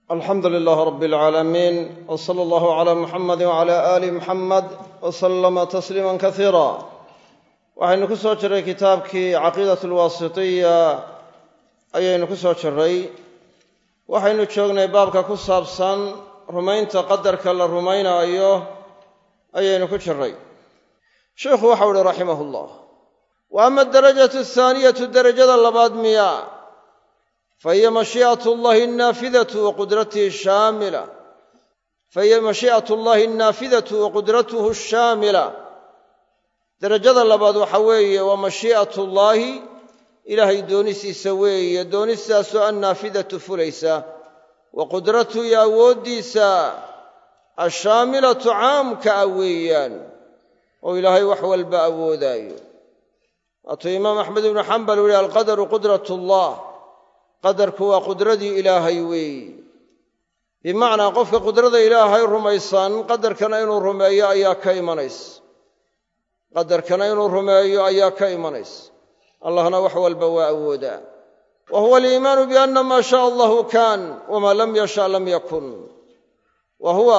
alxamdu lilaah rab اlcaalamiin w sala allahu cala muxamadi wcala aali muxamed w salama tasliima kasiira waxaynu ku soo jirray kitaabkii caqiidat alwaasitiya ayaynu ku soo jirray waxaynu joognay baabka ku saabsan rumaynta qadarka la rumaynaayo ayaynu ku jirray sheikhu waxau uhi raximah llah wa ama adarajatu ahaaniyatu derajada labaad miya fahiya mashii'atu llahi annaafidatu wa qudratihi shaamila fahiya mashii'atu llahi annaafidatu wa qudratuhu shaamila derajada labaad waxa weeye waa mashii'atu llaahi ilaahay doonistiisa weeye doonistaasoo annaafidatu fulaysa wa qudratuhu iyo awooddiisa ashaamilatu caamka ah weeyaan oo ilaahay wax walba awoodaayo waatuu imaam axmed ibnu xambal u yihi alqadaru qudrat llah qadarku waa qudradii ilaahay weeye bimacnaa qofka qudrada ilaahay rumaysan qadarkana inuu rumeeyo ayaa ka imanaysa qadarkana inuu rumeeyo ayaa ka imanaysa allahna wax walba waa awoodaa wa huwa aliimaanu bianna maa shaaa allahu kaan wamaa lam yasha lam yakun wa huwa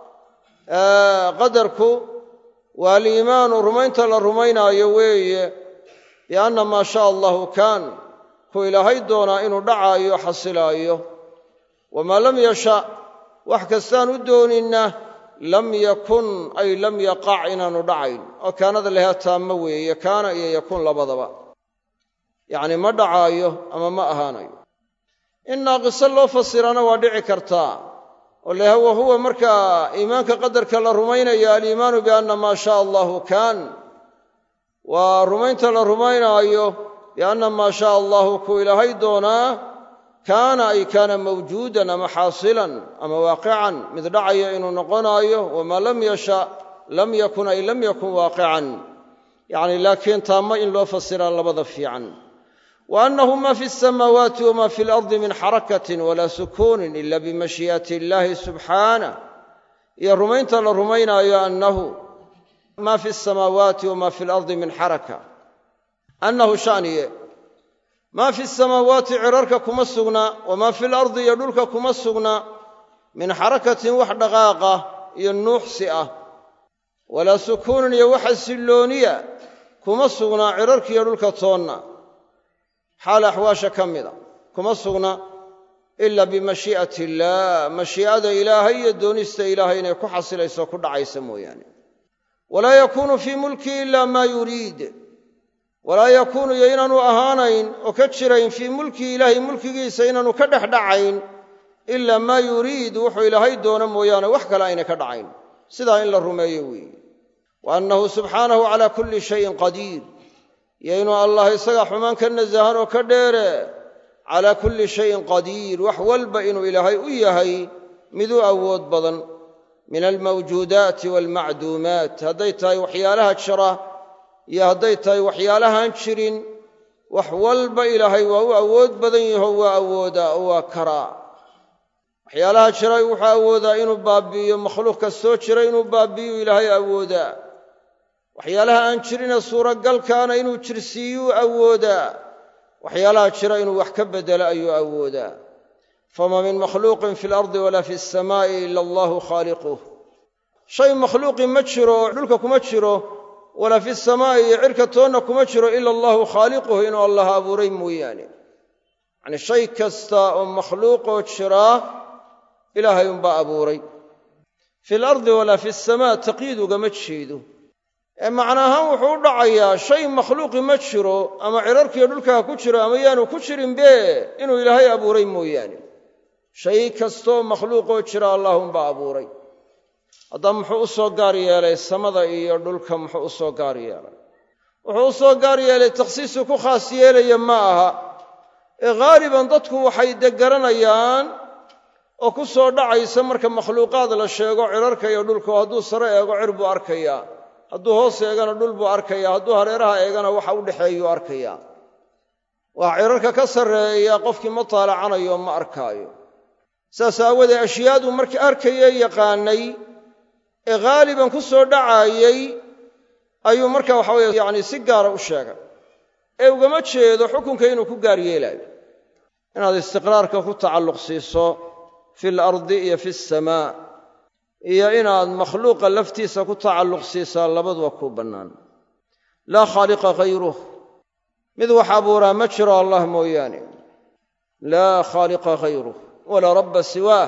qadarku waa aliimaanu rumaynta la rumaynaayo weeye bianna maa shaaa allahu kaan ku ilaahay doonaa inuu dhacaayo xasilaayo wamaa lam yasha wax kastaan u dooninna lam yakun ay lam yaqac inaanu dhacayn oo kaanada lahaa taammo weeye kaana iyo yakun labadaba yacni ma dhacaayo ama ma ahaanayo in naaqiso loo fasirana waa dhici kartaa oo laha wa huwa markaa iimaanka qadarka la rumaynaya aliimaanu bianna maa shaaa allahu kaan waa rumaynta la rumaynaayo bianna maa shaaa allahu ku ilaahay doonaa kaana ay kaana mawjuudan ama xaasilan ama waaqican mid dhacaya inuu noqonaayo wamaa lam yasha lam yakun ay lam yakun waaqican yacni laakiin taamo in loo fasiraa labada fiican wa annahu ma fi asamaawaati wama fi alardi min xarakatin walaa sukuunin ila bimashii'ati illaahi subxaanah iyo rumaynta la rumaynaayo annahu ma fi asamaawaati wama fi alardi min xaraka annahu shaniye maa fi samaawaati cirarka kuma sugna wamaa fi lardi iyo dhulka kuma sugna min xarakatin wax dhaqaaqa iyo nuuxsi ah walaa sukuunin iyo waxa sillooniya kuma sugna cirarkiiyo dhulka toonna xaal axwaasha ka mida kuma sugna ila bimashii'ati illaah mashii'ada ilaahay iyo doonista ilaahay inay ku xasilayso ku dhacaysa mooyaane walaa yakuunu fii mulkii ila maa yuriid walaa yakuunu iyo inaanu ahaanayn oo ka jirayn fii mulkii ilaahay mulkigiisa inaanu ka dhex dhacayn ilaa maa yuriid wuxuu ilaahay doono mooyaane wax kale aynay ka dhacayn sidaa in la rumeeyo weeye wa annahu subxaanahu calaa kulli shayin qadiir iyo inuu allah isaga xumaan ka nasahan oo ka dheere calaa kulli shayin qadiir wax walba inuu ilaahay u yahay mid u awood badan min almawjuudaati waalmacduumaat hadday tahay waxyaalaha jira iyo hadday tahay waxyaalahaan jirin wax walba ilaahay waa u awood badan yaho waa awoodaa oo waa karaa waxyaalaha jira wuxuu awoodaa inuu baabi'iyo makhluuq kastoo jira inuu baabi'iyu ilaahay awoodaa waxyaalaha aan jirine suuragalkaana inuu jirsiiyuu awoodaa waxyaalaha jira inuu wax ka beddelo ayuu awoodaa fama min makhluuqin fi alardi walaa fi asamaa'i ila allahu khaaliquh shay makhluuqi ma jiro oo dhulka kuma jiro walaa fi samaa'i iyo cirka toonna kuma jiro ila allahu khaaliquhu inuu allah abuuray mooyaane yacni shay kasta oo makhluuqoo jiraa ilaahay unbaa abuuray fi lardi walaa fi samaa taqyiid ugama jeedo ee macna ahaan wuxuu u dhacayaa shay makhluuqi ma jiro ama cirarkiiyo dhulkaa ku jiro ama yaanu ku jirinbe inuu ilaahay abuuray mooyaane shay kastaoo makhluuqoo jira allah unbaa abuuray haddaba muxuu u soo gaar yeelay samada iyo dhulka muxuu u soo gaar yeelay wuxuu u soo gaar yeelay takhsiisu ku khaas yeelaya ma aha ee haaliban dadku waxay garanayaan oo ku soo dhacaysa marka makhluuqaad la sheego cirarka iyo dhulka oo hadduu sare eego cir buu arkayaa hadduu hoos eegana dhul buu arkayaa hadduu hareeraha eegana waxa u dhexeeyuu arkayaa waa cirarka ka sarreeya qofkii ma taalacanayo ma arkaayo saas aawadee ashyaaduu markii arkayee yaqaanay ee haaliban ku soo dhacaayey ayuu marka waxa weye yacni si gaara u sheegay ee ugama jeedo xukunka inuu ku gaar yeelaayo inaad istiqraarka ku tacalluq siiso fi alardi iyo fi asamaa iyo inaad makhluuqa laftiisa ku tacalluq siisaa labaduba kuu bannaan laa khaaliqa hayruh mid wax abuuraa ma jiro allah mooyaane laa khaaliqa hayruh walaa rabba siwaah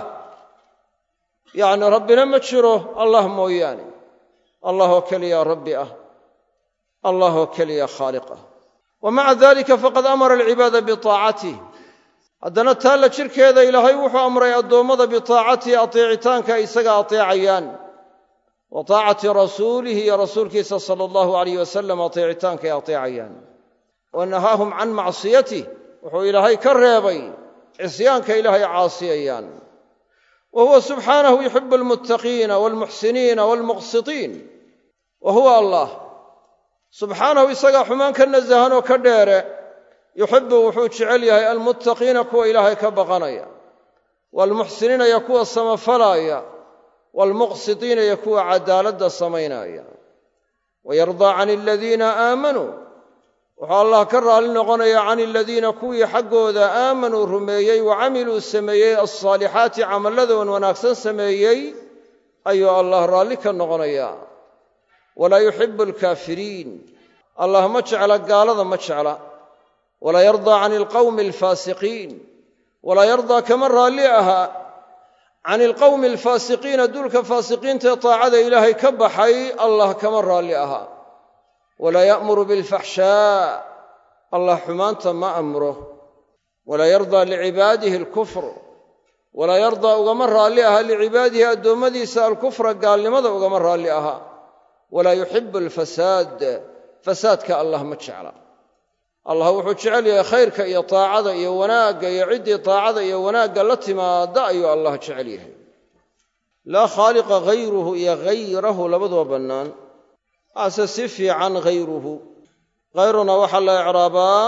yacni rabbina ma jiro allah mooyaane allah oo keliya rabbi ah allah oo keliya khaaliq ah wa maca dalika faqad amara alcibaada bitaacatih haddana taa la jirkeeda ilaahay wuxuu amray addoommada bitaacatihi ateecitaanka ay isaga ateecayaan wa taacati rasuulihi iyo rasuulkiisa sala allahu alayh wasalam ateecitaanka ay ateecayaan wa nahaahum can macsiyatih wuxuu ilaahay ka reebay cisyaanka ilaahay caasiyayaan wa huwa subxaanahu yuxibu almuttaqiina waalmuxsiniina waalmuqsitiin wa huwa allah subxaanahu isagaa xumaan ka nasahan oo ka dheere yuxibu wuxuu jecel yahay almuttaqiina kuwa ilaahay ka baqanaya waalmuxsiniina iyo kuwa samafalaya waalmuqsitiina iyo kuwa cadaaladda samaynaya wayardaa can aladiina aamanuu wuxuu allah ka raalli noqonaya can aladiina kuwii xaggooda aamanuu rumeeyey wa camiluu sameeyey alsaalixaati camalladoon wanaagsan sameeyey ayuu allah raalli ka noqonaya walaa yuxibu alkaafiriin allah ma jecla gaalada ma jecla walaa yardaa can alqawmi alfaasiqiin walaa yardaa kama raalli ahaa can alqawmi alfaasiqiina duulka faasiqiinta ee taacada ilaahay ka baxay allah kama raalli ahaa walaa ya'muru bilfaxshaa allah xumaanta ma amro walaa yardaa licibaadihi alkufr walaa yardaa ugama raalli aha licibaadihi addoommadiisa alkufra gaalnimada ugama raalli aha walaa yuxibu alfasaad fasaadka allah ma jecla allah wuxuu jecel yahay khayrka iyo taacada iyo wanaagga iyo ciddii taacada iyo wanaagga la timaada ayuu allah jecel yahay laa khaaliqa hayruhu iyo hayrahu labaduba bannaan ase si fiican hayruhu hayruna waxaa la icraabaa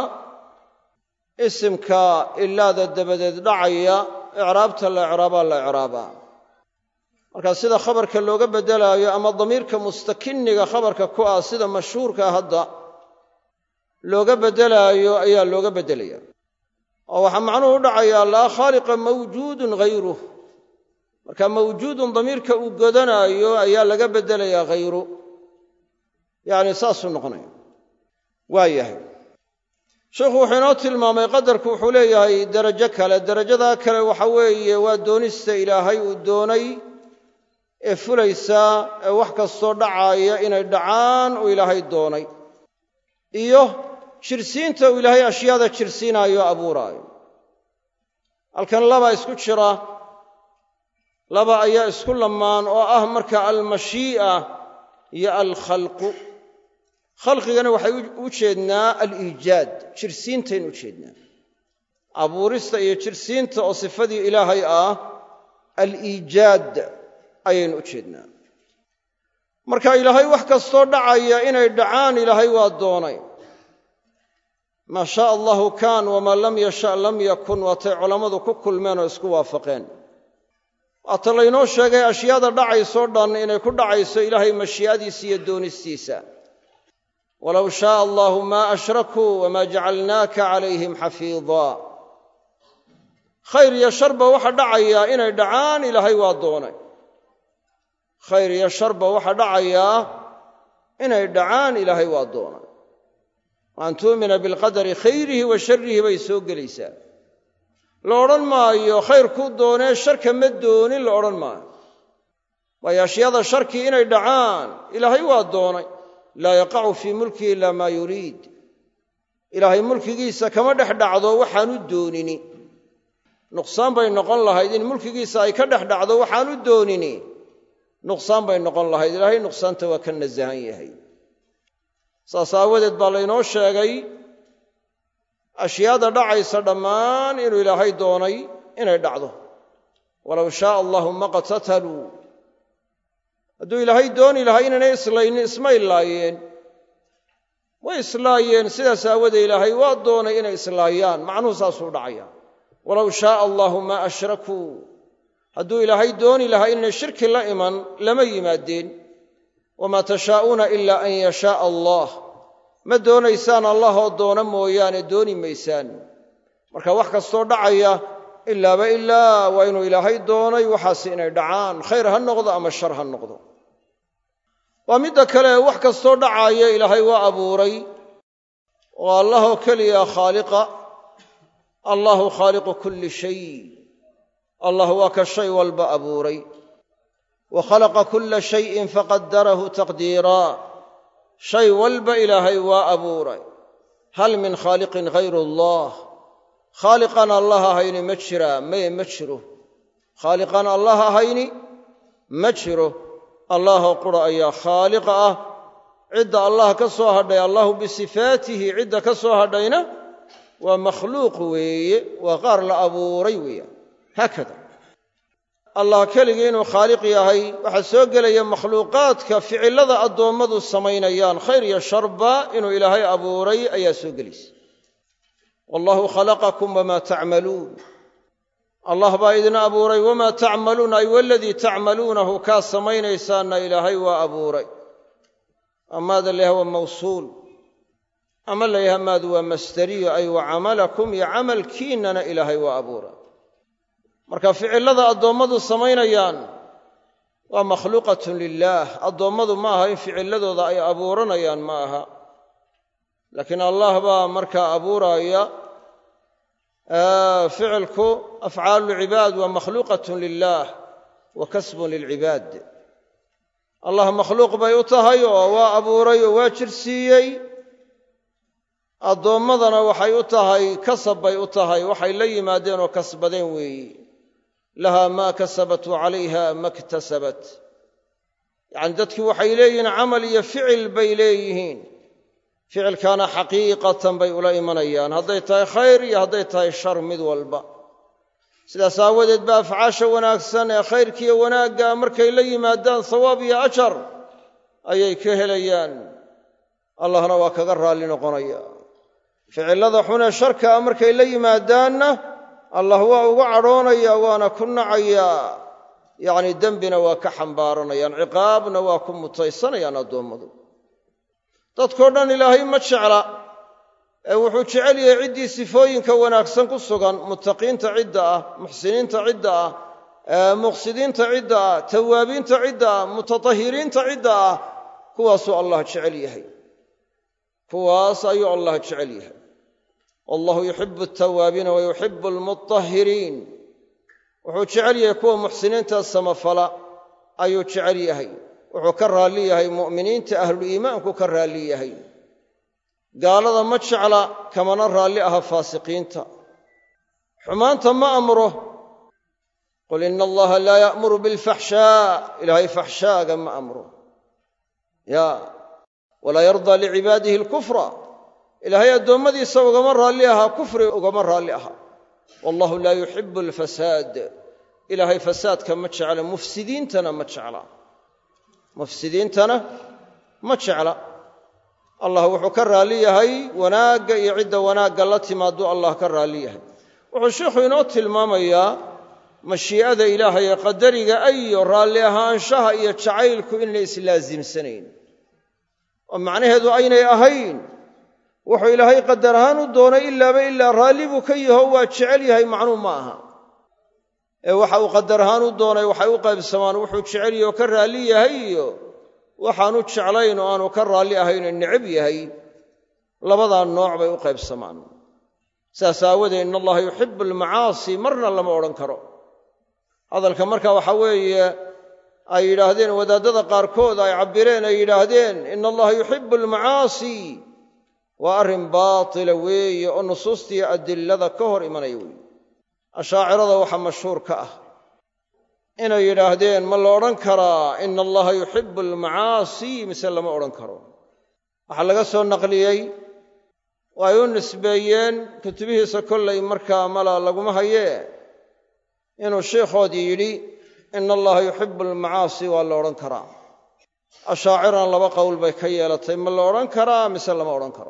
isimka ilaada dabadeed dhacaya icraabta la icraabaa la icraabaa marka sida khabarka looga beddelaayo ama damiirka mustakiniga khabarka ku ah sida mashhuurka hadda looga beddelaayo ayaa looga beddelaya oo waxaa macnuhu u dhacayaa laa khaaliqa mawjuudun hayruh marka mawjuudun damiirka uu godanaayo ayaa laga beddelayaa hayru yacni saasuu noqonaya waa yahay sheikhu wuxuu inoo tilmaamay qadarku wuxuu leeyahay derajo kale derajadaa kale waxa weeye waa doonista ilaahay uu doonay ee fulaysa ee wax kastoo dhacaaya inay dhacaan uu ilaahay doonay iyo jirsiinta uu ilaahay ashyaada jirsiinaayo o abuuraayo halkan laba isku jira laba ayaa isku lamaan oo ah marka almashii'a iyo alkhalqu khalqigana waxay u jeednaa aliijaad jirsiintaynu u jeednaa abuurista iyo jirsiinta oo sifadii ilaahay ah aliijaad ayaynu u jeednaa marka ilaahay wax kastoo dhacaya inay dhacaan ilaahay waa doonay maa shaaa allahu kaan wamaa lam yasha lam yakun waatay culammadu ku kulmeen oo isku waafaqeen waata laynoo sheegay ashyaada dhacaysoo dhan inay ku dhacayso ilaahay mashii'adiisa iyo doonistiisa walow shaaa allahu maa ashrakuu wamaa jacalnaaka calayhim xafiidaa khayr iyo sharba waxa dhacayaa inay dhacaan ilaahay waa doonay khayr iyo sharba waxa dhacayaa inay dhacaan ilaahay waa doonay waan tu'mina bilqadari khayrihi wa sharrihi bay soo gelaysaa la odhan maayo khayr kuu doonee sharka ma doonin la odhan maayo waayo ashyaada sharkii inay dhacaan ilaahay waa doonay laa yaqacu fii mulkihi ilaa maa yuriid ilaahay mulkigiisa kama dhex dhacdo waxaanu doonini nuqsaan bay noqon lahayd in mulkigiisa ay ka dhex dhacdo waxaanu doonini nuqsaan bay noqon lahayd ilaahay nuqsaanta waa ka nasahan yahay saas aawadeed baa laynoo sheegay ashyaada dhacaysa dhammaan inuu ilaahay doonay inay dhacdo walow shaaa allahu ma qtataluu hadduu ilaahay dooni lahaa inaynay islaynin isma islaayeen way islaayeen sidaas aawadee ilaahay waa doonay inay islaayaan macnuhu saasuu dhacaya walow shaaa allahu maa ashrakuu hadduu ilaahay dooni lahaa inaynay shirki la iman lama yimaadeen wamaa tashaa'uuna ilaa an yashaaa allah ma doonaysaan allahoo doona mooyaane dooni maysaan marka wax kastoo dhacaya ilaaba ilaa waa inuu ilaahay doonay waxaasi inay dhacaan khayr ha noqdo ama shar ha noqdo. waa midda kale wax kastoo dhacaaya ilaahay waa abuuray oo allahoo keliya khaaliqa. allahu khaaliqu kulli shay, allah waa ka shay walba abuuray. wa khalaqa kulla shayin faqadarahu taqdiiraa, shay walba ilaahay waa abuuray. hal min khaaliqin hayru allah, khaaliqan allah ahayni ma jiraa? maye ma jiro. khaaliqan allah ahayni ma jiro. allahoo qura ayaa khaaliqa ah. cidda allah ka soo hadhay allahu bisifaatihi, cidda ka soo hadhayna waa makhluuq weeye, waa qaar la abuuray weeyaan. haakada allah keligii inuu khaaliq yahay waxaa soo gelaya makhluuqaadka ficillada addoommadu samaynayaan khayr iyo sharba inuu ilaahay abuuray ayaa soo gelaysa. wallahu khalaqakum wamaa tacmaluun, allah baa idin abuuray. wamaa tacmaluun ay waladii tacmaluunahu kaa samaynaysaanna ilaahay waa abuuray. amaada layaha waa mawsuul, ama layaha maadu waa masderiyo, ay wa camalakum, iyo camalkiinnana ilaahay waa abuuray. marka ficillada addoommadu samaynayaan waa makhluuqatun lilaah. addoommadu ma aha in ficilladooda ay abuuranayaan ma aha, laakiin allah baa markaa abuuraya. ficilku afcaalulcibaad waa makhluuqatun lilaah wa kasbun lilcibaad. allah makhluuq bay u tahay oo waa abuuray oo waa jirsiiyey. addoommadana waxay u tahay kasab bay u tahay, waxay la yimaadeen oo kasbadeen weeyi. lahaa maa kasabat wa calayha ma ktasabat. yacni dadkii waxay leeyihiin camal iyo ficil bay leeyihiin. ficilkaana xaqiiqatan bay ula imanayaan, hadday tahay khayr iyo hadday tahay shar mid walba. sidaas aawadeed ba afcaasha wanaagsan ee khayrkiiyo wanaagga markay la yimaadaan sawaab iyo ajar ayay ka helayaan, allahna waa kaga raalli noqonaya. ficillada xunee sharkaa markay la yimaadaanna allah waa uga cadhoonaya, waana ku nacayaa. yacni dembina waa ka xambaaranayaan, ciqaabna waa ku mutaysanayaan addoommadu. dadkoo dhan ilaahay ma jecla, ee wuxuu jecel yahay ciddii sifooyinka wanaagsan ku sugan. muttaqiinta cidda ah, muxsiniinta cidda ah, muqsidiinta cidda ah, tawaabiinta cidda ah, mutatahhiriinta cidda ah, kuwaasuu allah jecel yahay. kuwaas ayuu allah jecel yahay. wallahu yuxibu altawaabiina wa yuxibu almutahhiriin. wuxuu jecel yahay kuwa muxsiniinta samafala ayuu jecel yahay. wuxuu ka raalli yahay mu'miniinta ahluliimaanku ka raalli yahay. gaalada ma jecla, kamana raalli aha faasiqiinta. xumaanta ma amro. qul ina allaha laa ya'muru bilfaxshaa, ilaahay faxshaaga ma amro. walaa yardaa licibaadihi alkufra, ilaahay addoommadiisa ugama raalli ahaa, kufri ugama raalli aha. wallahu laa yuxibu alfasaad, ilaahay fasaadka ma jecla, mufsidiintana ma jecla. mufsidiintana ma jecla. allah wuxuu ka raalli yahay wanaagga iyo cidda wanaagga la timaaduu allah ka raalli yahay. wuxuu sheikhu inoo tilmaamayaa mashii'ada ilaahay ee qadariga iyo raalli ahaanshaha iyo jacaylku inay islaasimsanayn, oo macnaheedu aynay ahayn wuxuu ilaahay qadar ahaan u doonay ilaaba ilaa raalli buu ka yaho waa jecel yahay macnuu ma aha. ee waxa uu qadar ahaan u doonay waxay u qaybsamaan wuxuu jecel yahay oo ka raalli yahay iyo waxaanu jeclayn oo aanu ka raalli ahayn oo necab yahay. labadaa nooc bay u qaybsamaan. saas aawadeed in allaha yuxibu almacaasi marna lama odhan karo. hadalka marka waxa weeye ay yidhaahdeen wadaadada qaarkood ay cabbireen ay yidhaahdeen ina allaha yuxibu almacaasi, waa arrin baatila weeye oo nusuustiiyo adilada ka hor imanaya weeye. ashaacirada waxaa mashhuur ka ah inay yidhaahdeen ma la odhan karaa ina allaha yuxibu almacaasi, mise lama odhan karo. waxaa laga soo naqliyey oo ay u nisbeeyeen kutubihiisa kollay markaa mala laguma hayee inuu sheikhoodii yidhi ina allaha yuxibu almacaasi waa la odhan karaa. ashaacirana laba qowl bay ka yeelatay, ma la odhan karaa mise lama odhan karo.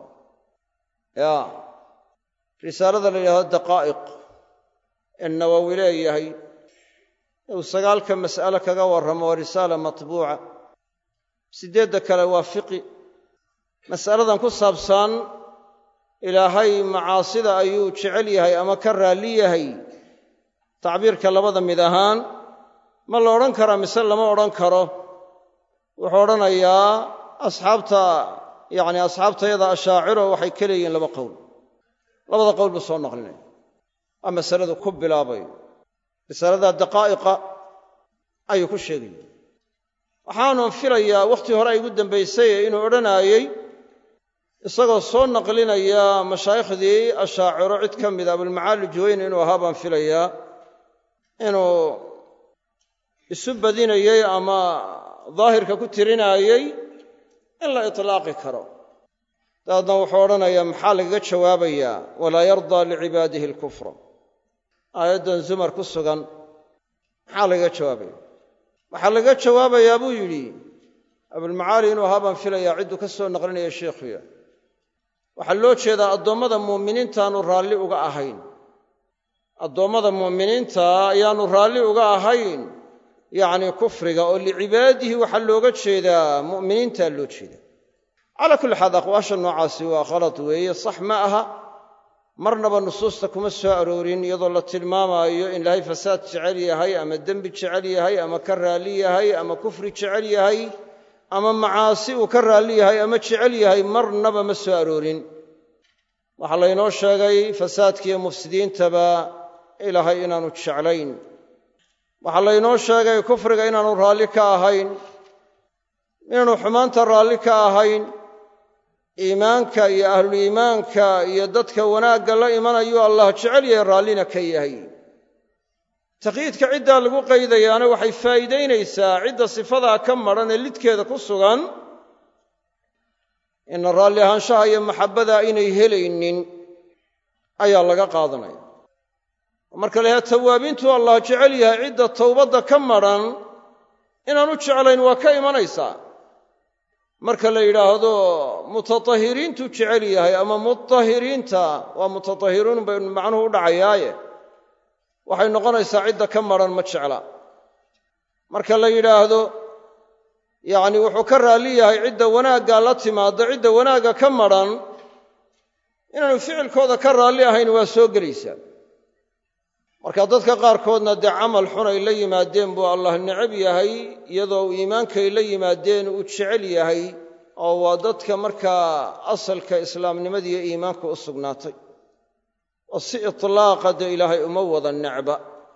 risaalada la yidhahdo daqaa'iq ee nawowi leeyahay uu 9 mas'ale kaga warramo waa risaala matbuuca. 8 kale waa fiqi. mas'aladan ku saabsan ilaahay macaasida ayuu jecel yahay ama ka raalli yahay tacbiirka labada mid ahaan ma la odhan karaa mise lama odhan karo wuxuu odhanayaa asxaabtayada ashaaciro waxay ka leeyihiin laba qowl labada qowl buu soo naqlinaya waa masaladu ku bilaabay masalada daqaa'iqa ayuu ku sheegaya waxaanu filayaa wakhti hore ay ugu dambaysay inuu odhanaayey isagoo soo naqlinaya mashaayikhdii ashaaciro cid ka mida abulmacaali juwayni inuu ahaa baan filayaa inuu isu badinayey ama daahirka ku tirinaayey in la itlaaqi karo dabeedna wuxuu odhanayaa maxaa lagaga jawaabayaa walaa yardaa licibaadihi alkufra aayaddan zumar ku sugan maxaa lagaga jawaabaya waxaa lagaga jawaabayaa buu yidhi abulmacaali inuu ahaa baan filayaa cidduu ka soo naqlinaya sheikhuya waxaa loo jeedaa addoommada mu'miniintaanu raalli uga ahayn addoommada mu'miniinta ayaanu raalli uga ahayn yacni kufriga oo licibaadihi waxaa looga jeedaa mu'miniintaa loo jeedaa calaa kulli xaal aqwaasha noocaasi waa khalad weeye sax ma aha marnaba nusuusta kuma soo aroorin iyadoo la tilmaamaayo in ilaahay fasaad jecel yahay ama dembi jecel yahay ama ka raalli yahay ama kufri jecel yahay ama macaasi uu ka raalli yahay ama jecel yahay marnaba ma soo aroorin waxaa laynoo sheegay fasaadkiiyo mufsidiintaba ilaahay inaanu jeclayn waxaa laynoo sheegay kufriga inaanu raalli ka ahayn inaanu xumaanta raalli ka ahayn iimaanka iyo ahluliimaanka iyo dadka wanaagga la imanayu allah jecel yahay raallina ka yahay taqyiidka ciddaa lagu qaydayaana waxay faa'iidaynaysaa cidda sifadaa ka madhan ee lidkeeda ku sugan ina raalli ahaanshaha iyo maxabbadaa inay helaynin ayaa laga qaadanaya marka la yahaa tawaabiintu allah jecel yahay cidda towbadda ka madhan inaanu jeclayn waa ka imanaysaa marka la yidhaahdo mutatahiriintu jecel yahay ama mutahiriinta waa mutatahiruun baynu macnuhu u dhacayaaye waxay noqonaysaa cidda ka madhan ma jecla marka la yidhaahdo yacni wuxuu ka raalli yahay cidda wanaaggaa la timaadda cidda wanaagga ka madhan inaanu ficilkooda ka raalli ahayn waa soo gelaysaa marka dadka qaarkoodna dee camal xun ay la yimaadeen buu allah necab yahay iyadoo iimaankay la yimaadeen uu jecel yahay oo waa dadka markaa asalka islaamnimadiiyo iimaanka u sugnaatay oo si itlaaqa dee ilaahay uma wada necba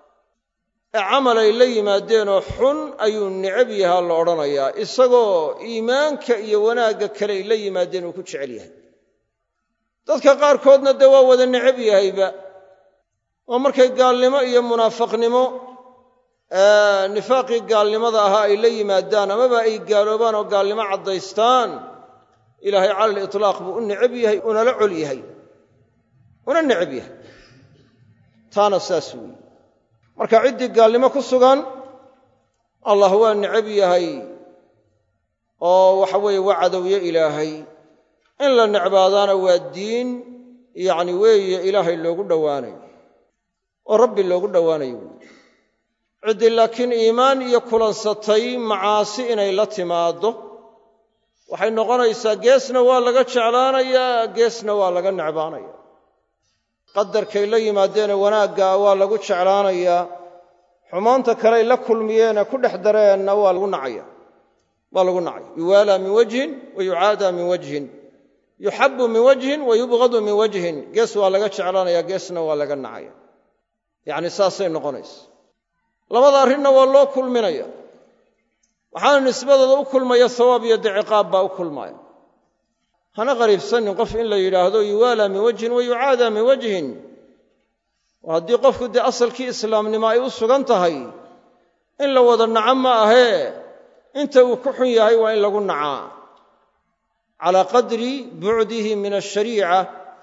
ee camal ay la yimaadeenoo xun ayuu necab yahaa la odhanayaa isagoo iimaanka iyo wanaagga kale ay la yimaadeen uu ku jecel yahay dadka qaarkoodna dee waa wada necab yahayba oo markay gaalnimo iyo munaafiqnimo nifaaqii gaalnimada ahaa ay la yimaadaan amaba ay gaaloobaan oo gaalnimo caddaystaan ilaahay cala alitlaaq buu u necab yahay unala col yahay una necab yahay taana saas weeye marka ciddii gaalnimo ku sugan allah waa necab yahay oo waxa weeye waa cadowye ilaahay in la necbaadaana waa diin yacni weeye ilaahay loogu dhowaanayo oo rabbi loogu dhowaanayo ciddii laakiin iimaan iyo kulansatay macaasi inay la timaaddo waxay noqonaysaa geesna waa laga jeclaanayaa geesna waa laga necbaanayaa qadarkay la yimaadeenee wanaagga waa lagu jeclaanayaa xumaanta kaley la kulmiyeene ku dhex dareenna waa lagu nacaya yuwaalaa min wajhin wa yucaadaa min wajhin yuxabbu min wajhin wa yubghadu min wajhin gees waa laga jeclaanayaa geesna waa laga nacaya yacni saasay noqonaysa labada arrinna waa loo kulminaya waxaana nisbadooda u kulmaya hawaab iyo dee ciqaab baa u kulmaya hana qariibsanin qof in la yidhaahdo yuwaalaa min wajhin wa yucaadaa min wajhin oo haddii qofku dee asalkii islaamnimo ay u sugan tahay in la wada naco ma ahee inta uu ku xun yahay waa in lagu nacaa calaa qadri bucdihi min ashariica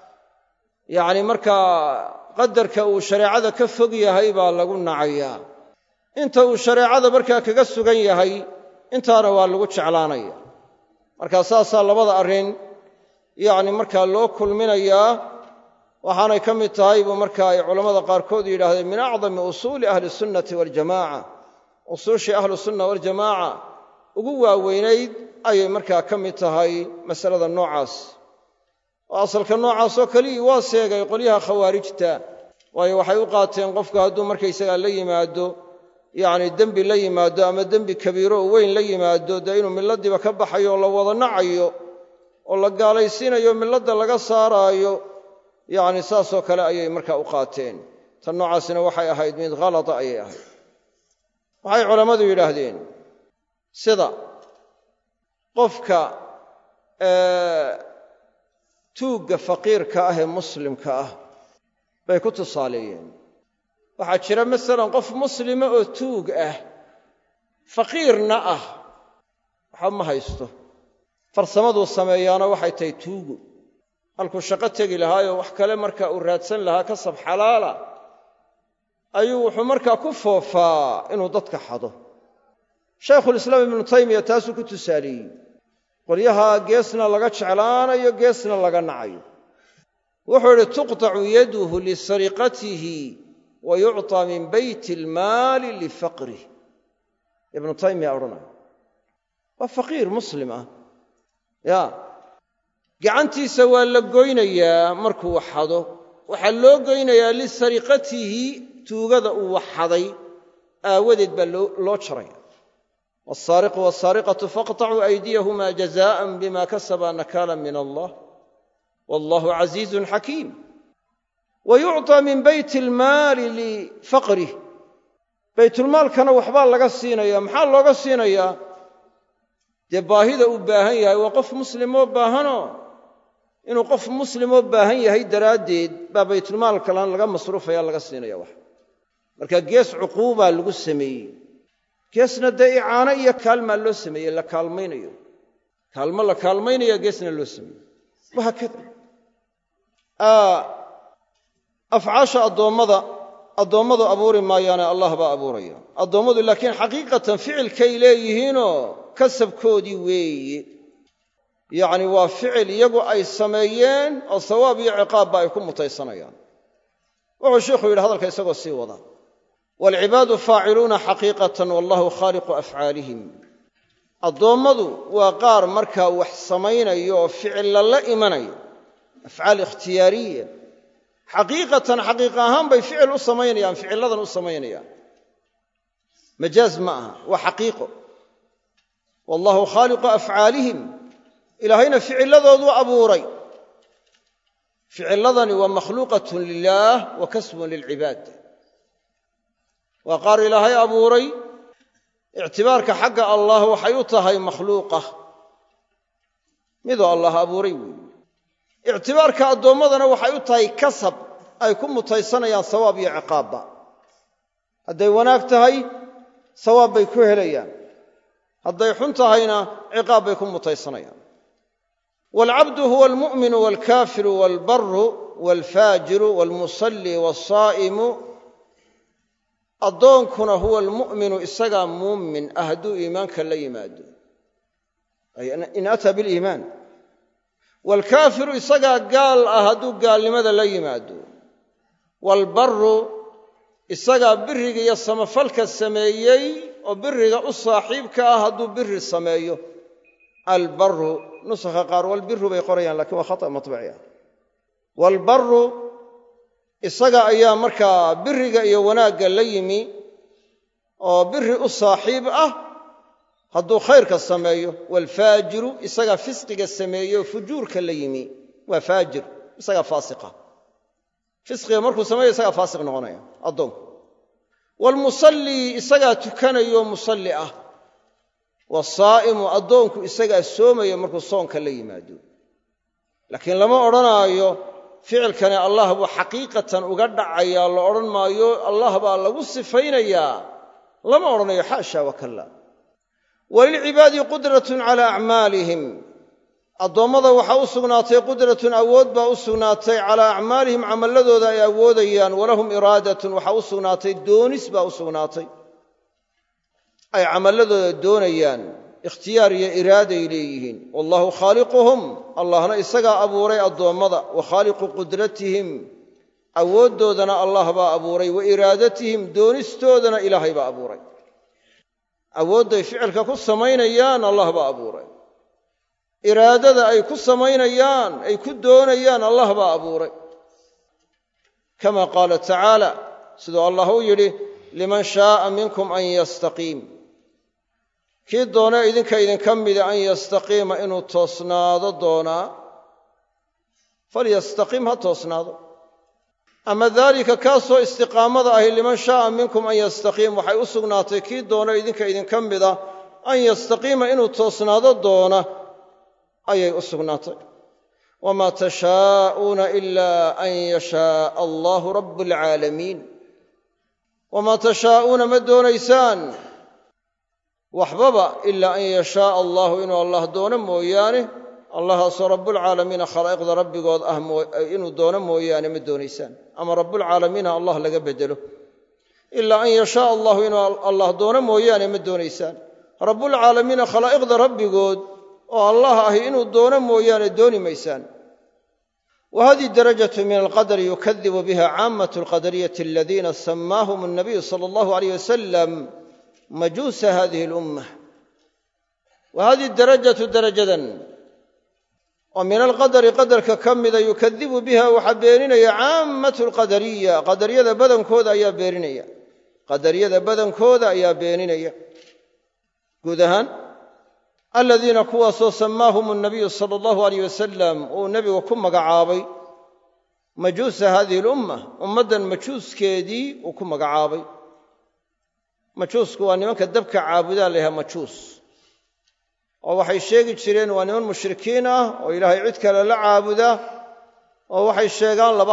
yacni markaa qadarka uu shareecada ka fog yahay baa lagu nacayaa inta uu shareecada markaa kaga sugan yahay intaana waa lagu jeclaanaya markaa saasaa labada arrin yacni markaa loo kulminayaa waxaanay ka mid tahay buu markaa ay culammada qaarkood yidhaahdeen min acdami usuuli ahli sunnati waljamaaca usuushii ahlu sunna waljamaaca ugu waaweynayd ayay markaa ka mid tahay masalada noocaas oo asalka noocaasoo keliyii waa seegay qolyaha khawaarijta waayo waxay u qaateen qofku hadduu markaysagaa la yimaado yacni dembi la yimaado ama dembi kabiiro oo weyn la yimaado dee inuu milladiiba ka baxayo oo la wada nacayo oo la gaalaysiinayo milladda laga saaraayo yacni saasoo kale ayay markaa u qaateen tan noocaasina waxay ahayd mid khalata ayay ahayd waxay culammadu yidhaahdeen sida qofka tuugga faqiirka ah ee muslimka ah bay ku tusaaleeyeen waxaa jira masalan qof muslima oo tuug ah faqiirna ah waxba ma haysto farsamaduu sameeyaana waxay tahay tuugu halkuu shaqo tegi lahaayoo wax kale markaa uu raadsan lahaa kasab xalaala ayuu wuxuu markaa ku foofaa inuu dadka xado shaykhulislaam ibnu taymiya taasuu ku tusaaleeyey qolyaha geesna laga jeclaanayo geesna laga nacayo wuxuu idhi tuqtacu yaduhu lisariqatihi wa yucطaa min bayti almaali lifaqrih ibnu taymiya odhanaya waa faqiir muslim ah ya gacantiisa waa la goynayaa markuu waxxado waxaa loo goynayaa lisariqatihi tuugada uu waxxaday aawadeed baa loo jaraya wasaariqu wasaariqatu faqtacuu aydiyahumaa jazaa'an bima kasabaa nakaalan min allah wallahu casiizun xakiim wa yucطaa min bayti almaali lifaqrih baytulmaalkana waxbaa laga siinaya maxaa looga siinayaa dee baahida uu baahan yahay waa qof muslimoo baahanoo inuu qof muslimoo baahan yahay daraaddeed baa baytulmaalkana laga masruufaya laga siinaya wax marka gees cuquubaa lagu sameeyey geesna dee icaano iyo kaalmaa loo sameeyey la kaalmaynayo kaalmo la kaalmaynaya geesna loo sameeyey wahaakada afcaasha addoommadu abuuri maayaane allah baa abuuraya addoommadu laakiin xaqiiqatan ficilkay leeyihiinoo kasabkoodii weeye yacni waa ficil iyagu ay sameeyeen oo sawaab iyo ciqaabba ay ku mutaysanayaan wuxuu sheikhu yidhi hadalka isagoo sii wada waalcibaadu faaciluuna xaqiiqatan wallahu khaaliqu afcaalihim addoommadu waa qaar markaa wax samaynayo oo ficilla la imanayo afcaal ikhtiyaariya xaqiiqatan xaqiiqa ahaan bay ficil u samaynayaan ficilladan u samaynayaan majaaz ma aha waa xaqiiqo wallahu khaaliqu afcaalihim ilaahayna ficilladooduu abuuray ficilladani waa makhluuqatun lilaah wa kasbun lilcibaad waa qaar ilaahay abuuray ictibaarka xagga allah waxay u tahay makhluuqa midoo allah abuuray weeye ictibaarka addoommadana waxay u tahay kasab ay ku mutaysanayaan sawaab iyo ciqaabba hadday wanaag tahay sawaab bay ku helayaan hadday xun tahayna ciqaab bay ku mutaysanayaan waalcabdu huwa almu'minu waalkaafiru waalbaru waalfaajiru waalmusalli waalsaa'imu addoonkuna huwa almu'minu isagaa muumin ah hadduu iimaanka la yimaado ay in ataa biliimaan waalkaafiru isagaa gaal ah hadduu gaalnimada la yimaado waalbaru isagaa biriga iyo samafalka sameeyey oo biriga u saaxiibka ah hadduu biri sameeyo albaru nusakha qaar walbiru bay qorayaan lakiin waa khata matbaci ah waalbaru isaga ayaa markaa biriga iyo wanaagga la yimi oo biri u saaxiib ah hadduu khayrka sameeyo waalfaajiru isagaa fisqiga sameeye oo fujuurka la yimi waa faajir isagaa faasiqa fisqiga markuu sameeyo isagaa faasiq noqonaya addoonku waalmusalli isagaa tukanayo musalli ah wasaa'imu addoonku isagaa soomaya markuu soonka la yimaado laakiin lama odhanaayo ficilkani allah buu xaqiiqatan uga dhacayaa la odhan maayo allah baa lagu sifaynayaa lama odhanayo xaasha wakalla walilcibaadi qudratun calaa acmaalihim addoommada waxaa u sugnaatay qudratun awood baa u sugnaatay calaa acmaalihim camalladooda ay awoodayaan walahum iraadatun waxaa u sugnaatay doonis baa u sugnaatay ay camalladooda doonayaan ikhtiyaar iyo iraaday leeyihiin wallahu khaaliquhum allahna isagaa abuuray addoommada wa khaaliqu qudratihim awooddoodana allah baa abuuray wa iraadatihim doonistoodana ilaahay baa abuuray awoodday ficilka ku samaynayaan allah baa abuuray iraadada ay ku samaynayaan ay ku doonayaan allah baa abuuray kama qaala tacaala siduu allah u yidhi liman shaaa minkum an yastaqiim kii doona idinka idinka mida an yastaqiima inuu toosnaado doonaa falyastaqiim ha toosnaado ama daalika kaasoo istiqaamada ahi liman shaaa minkum an yastaqiim waxay u sugnaatay kii doona idinka idinka mida an yastaqiima inuu toosnaado doona ayay u sugnaatay wamaa tashaa'uuna ilaa an yashaaa allahu rabu alcaalamiin wamaa tashaa'uuna ma doonaysaan waxbaba ilaa an yashaaa allahu inuu allah doono mooyaane allahaasoo rabbulcaalamiina khalaa'iqda rabbigood ah inuu doono mooyaane ma doonaysaan ama rabbulcaalamiina allah laga bedelo ilaa an yashaaa allahu inuu allah doono mooyaane ma doonaysaan rabbulcaalamiina khalaa'iqda rabbigood oo allah ahi inuu doono mooyaane dooni maysaan wa hadihi darajatu min alqadari yukadibu biha caamatu alqadariyati aladiina samaahum annabiyu sala allahu alayh wasalam majuusa hadihi alummah wa hadihi darajatu darajadan oo min alqadari qadarka ka mida yukadibu biha waxaa beeninaya caamatu alqadariya qadariyada badankooda ayaa beeninaya qadariyada badankooda ayaa beeninaya guud ahaan aladiina kuwaasoo samaahum annabiyu sala allahu alayh wasalam uu nebigu ku magacaabay majuusa hadihi alumma ummaddan majuuskeedii uu ku magacaabay majuusku waa nimanka dabka caabudaa la yhaha majuus oo waxay sheegi jireen waa niman mushrikiin ah oo ilaahay cid kale la caabuda oo waxay sheegaan laba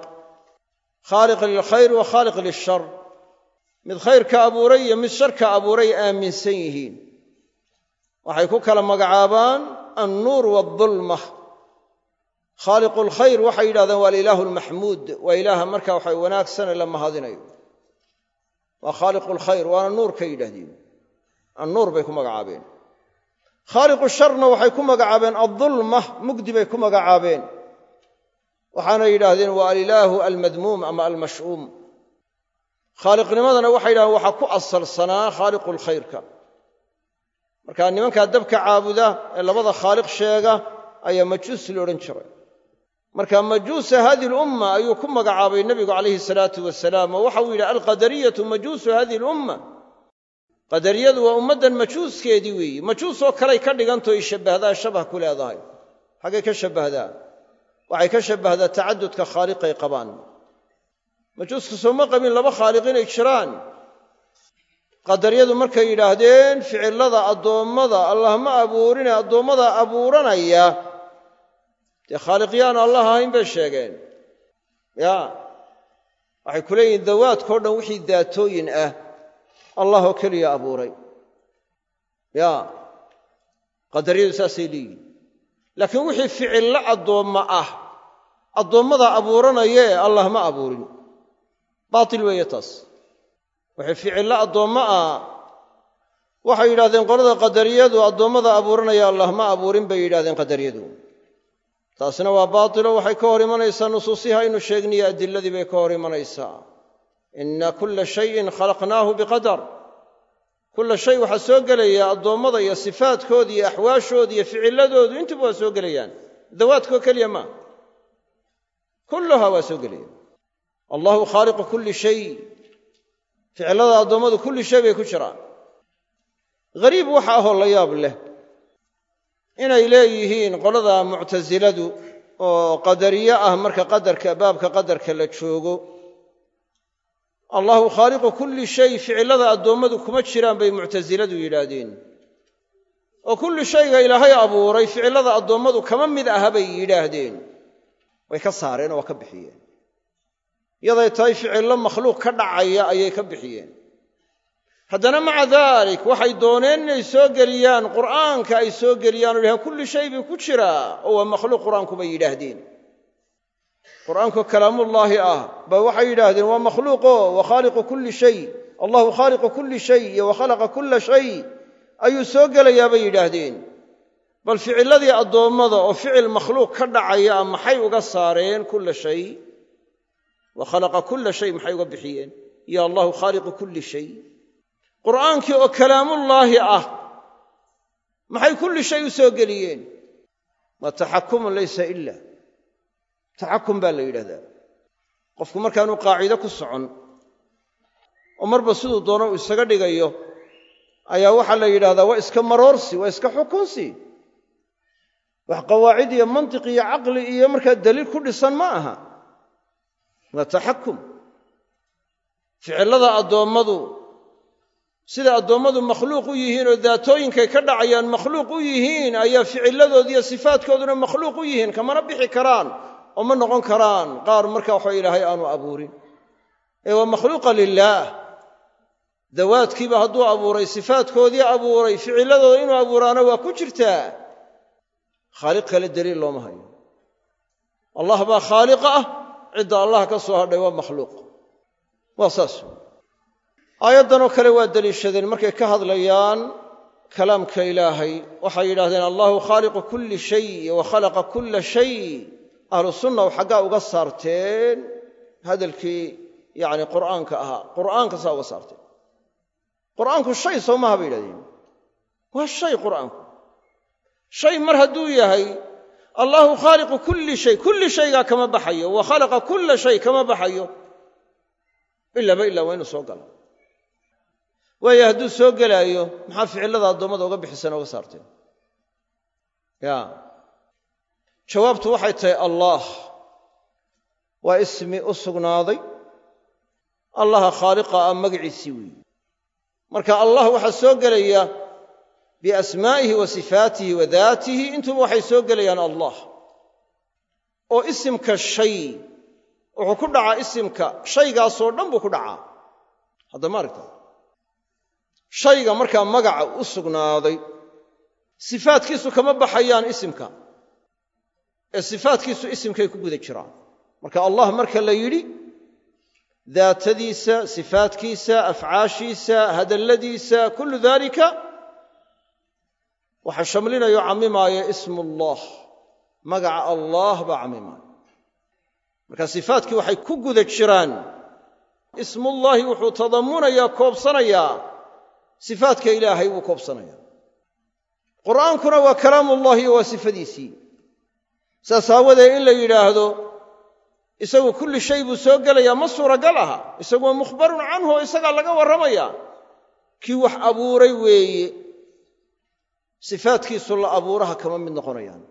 khaaliq lilkhayr wa khaaliq lilshar mid khayrka abuuray iyo mid sharka abuuray aaminsan yihiin waxay ku kala magacaabaan annuur waadulma khaaliqu lkhayr waxay yidhahdeen waa alilaahu almaxmuud waa ilaaha markaa waxa wanaagsane la mahadinayo waa khaaliqu lkhayr waana nuur ka yidhaahdeen annuur bay ku magacaabeen khaaliqu sharna waxay ku magacaabeen addulma mugdi bay ku magacaabeen waxaana yidhaahdeen waa alilaahu almadmuum ama almash'uum khaaliqnimadana waxay yidhahdeen waxaa ku asalsanaa khaaliqu lkhayrka markaa nimankaa dabka caabuda ee labada khaaliq sheega ayaa majuus la odhan jiray marka majuusa hadihi lumma ayuu ku magacaabay nebigu calayhi salaatu wasalaam oo waxau yidhi alqadariyatu majuusu hadihi lumma qadariyadu waa ummaddan majuuskeedii weeyi majuusoo kaley ka dhigantao ay shabbahdaa shabah ku leedahay xaggay ka shabbahdaa waxay ka shabbahdaa tacadudka khaaliqay qabaan majuuska sooma qabin laba khaaliq inay jiraan qadariyadu markay yidhaahdeen ficillada addoommada allah ma abuurine addoommada abuuranaya dee khaaliqyaanu allah ahayn bay sheegeen ya waxay ku leeyihiin dawaadkao dhan wixii daatooyin ah allah oo keliya abuuray ya qadariyadu saasay leeyihin laakiin wixii ficillo addoomma ah addoommada abuuranayee allah ma abuurin baatil weeye taas wixii ficillo addoommo ah waxay yidhahdeen qolada qadariyadu addoommada abuuranaya allah ma abuurin bay yidhahdeen qadariyadu taasna waa baatilo waxay ka hor imanaysaa nusuusihi aynu sheegniyo adiladii bay ka hor imanaysaa inna kulla shayin khalaqnaahu biqadar kulla shay waxaa soo gelaya addoommada iyo sifaadkooda iyo axwaashooda iyo ficilladoodu intuba waa soo gelayaan dawaadkoo keliya maa kulluhaa waa soo gelayaan allahu khaaliqu kulli shay ficillada addoommadu kulli shay bay ku jiraan ghariib waxa ahoo la yaab leh inay leeyihiin qolada muctasiladu oo qadariye ah marka baabka qadarka la joogo allahu khaaliqu kulli shay ficillada addoommadu kuma jiraan bay muctasiladu yidhaahdeen oo kulli shayga ilaahay abuuray ficillada addoommadu kama mid aha bay yidhaahdeen way ka saareen oo waa ka bixiyeen yaday tahay ficillo makhluuq ka dhacaya ayay ka bixiyeen haddana maca daalik waxay dooneen inay soo geliyaan qur'aanka ay soo geliyaan o dhahaan kulli shay buu ku jiraa oo waa makhluuq qur'aanku bay yidhaahdeen qur'aanku kalaamullaahi ah baa waxay yidhaahdeen waa makhluuqo wa khaaliqu kulli shay allahu khaaliqu kulli shay iyo wa khalaqa kulla shay ayuu soo gelayaa bay yidhaahdeen bal ficilladii addoommada oo ficil makhluuq ka dhacaya maxay uga saareen kulla shay wa khalaqa kulla shay maxay uga bixiyeen iyo allahu khaaliqu kulli shay qur'aankii oo kalaamullaahi ah maxay kulli shay u soo geliyeen waa taxakumun laysa ila taxakum baa la yidhahdaa qofku markaanu qaacido ku socon oo marba siduu doono uu isaga dhigayo ayaa waxaa la yidhahdaa waa iska maroorsi waa iska xukunsi wax qawaacid iyo mantiq iyo caqli iyo markaa daliil ku dhisan ma aha waa taxakum ficillada addoommadu sida addoommadu makhluuq u yihiin oo daatooyinkay ka dhacayaan makhluuq u yihiin ayaa ficilladoodi iyo sifaadkooduna makhluuq u yihiin kamana bixi karaan oo ma noqon karaan qaar markaa waxa ilaahay aanu abuurin ee waa makhluuqa lilaah dawaadkiiba hadduu abuuray sifaadkoodii abuuray ficilladooda inuu abuuraana waa ku jirtaa khaaliq kale daliil looma hayo allah baa khaaliqa ah cidda allah ka soo hadhay waa makhluuq waa saas aayaddanoo kale waa deliishadeen markay ka hadlayaan kalaamka ilaahay waxay yidhahdeen allahu khaaliqu kulli shay wa khalaqa kulla shay ahlu sunna xaggaa uga saarteen hadalkii yacni qur'aanka ahaa qur'aanka saa uga saarteen qur'aanku shay soo maha bay yidhahdeen waa shay qur'aanku shay mar hadduu yahay allahu khaaliqu kulli shaygaa kama baxayo wa khalaqa kulla shay kama baxayo ilaaba ilaa waa inuu soo gala waayo hadduu soo gelaayo maxaa ficillada addoommada uga bixiseen uga saarteen ya jawaabtu waxay tahay allah waa ismi u sugnaaday allaha khaaliqa ah magaciisii weeye marka allah waxaa soo gelaya biasmaa'ihi wa sifaatihi wa daatihi intuba waxay soo gelayaan allah oo isimka shay wuxuu ku dhacaa isimka shaygaasoo dhan buu ku dhacaa hadda ma aragta shayga markaa magaca u sugnaaday sifaadkiisu kama baxayaan isimka ee sifaadkiisu isimkay ku guda jiraan marka allah marka la yidhi daatadiisa sifaadkiisa afcaashiisa hadalladiisa kullu daalika waxa shamlinayo cammimaaya ismullah magaca allah baa cammimaaya marka sifaadkii waxay ku guda jiraan ismullaahi wuxuu tadammunayaa koobsanayaa sifaadka ilaahay wuu koobsanayaa qur'aankuna waa kalaamullahi waa sifadiisii saas aawadeed in la yidhaahdo isagu kulli shay buu soo gelayaa ma suuragal aha isagu waa mukhbarun canhu oo isagaa laga warramayaa kii wax abuuray weeye sifaadkiisu la abuuraha kama mid noqonayaan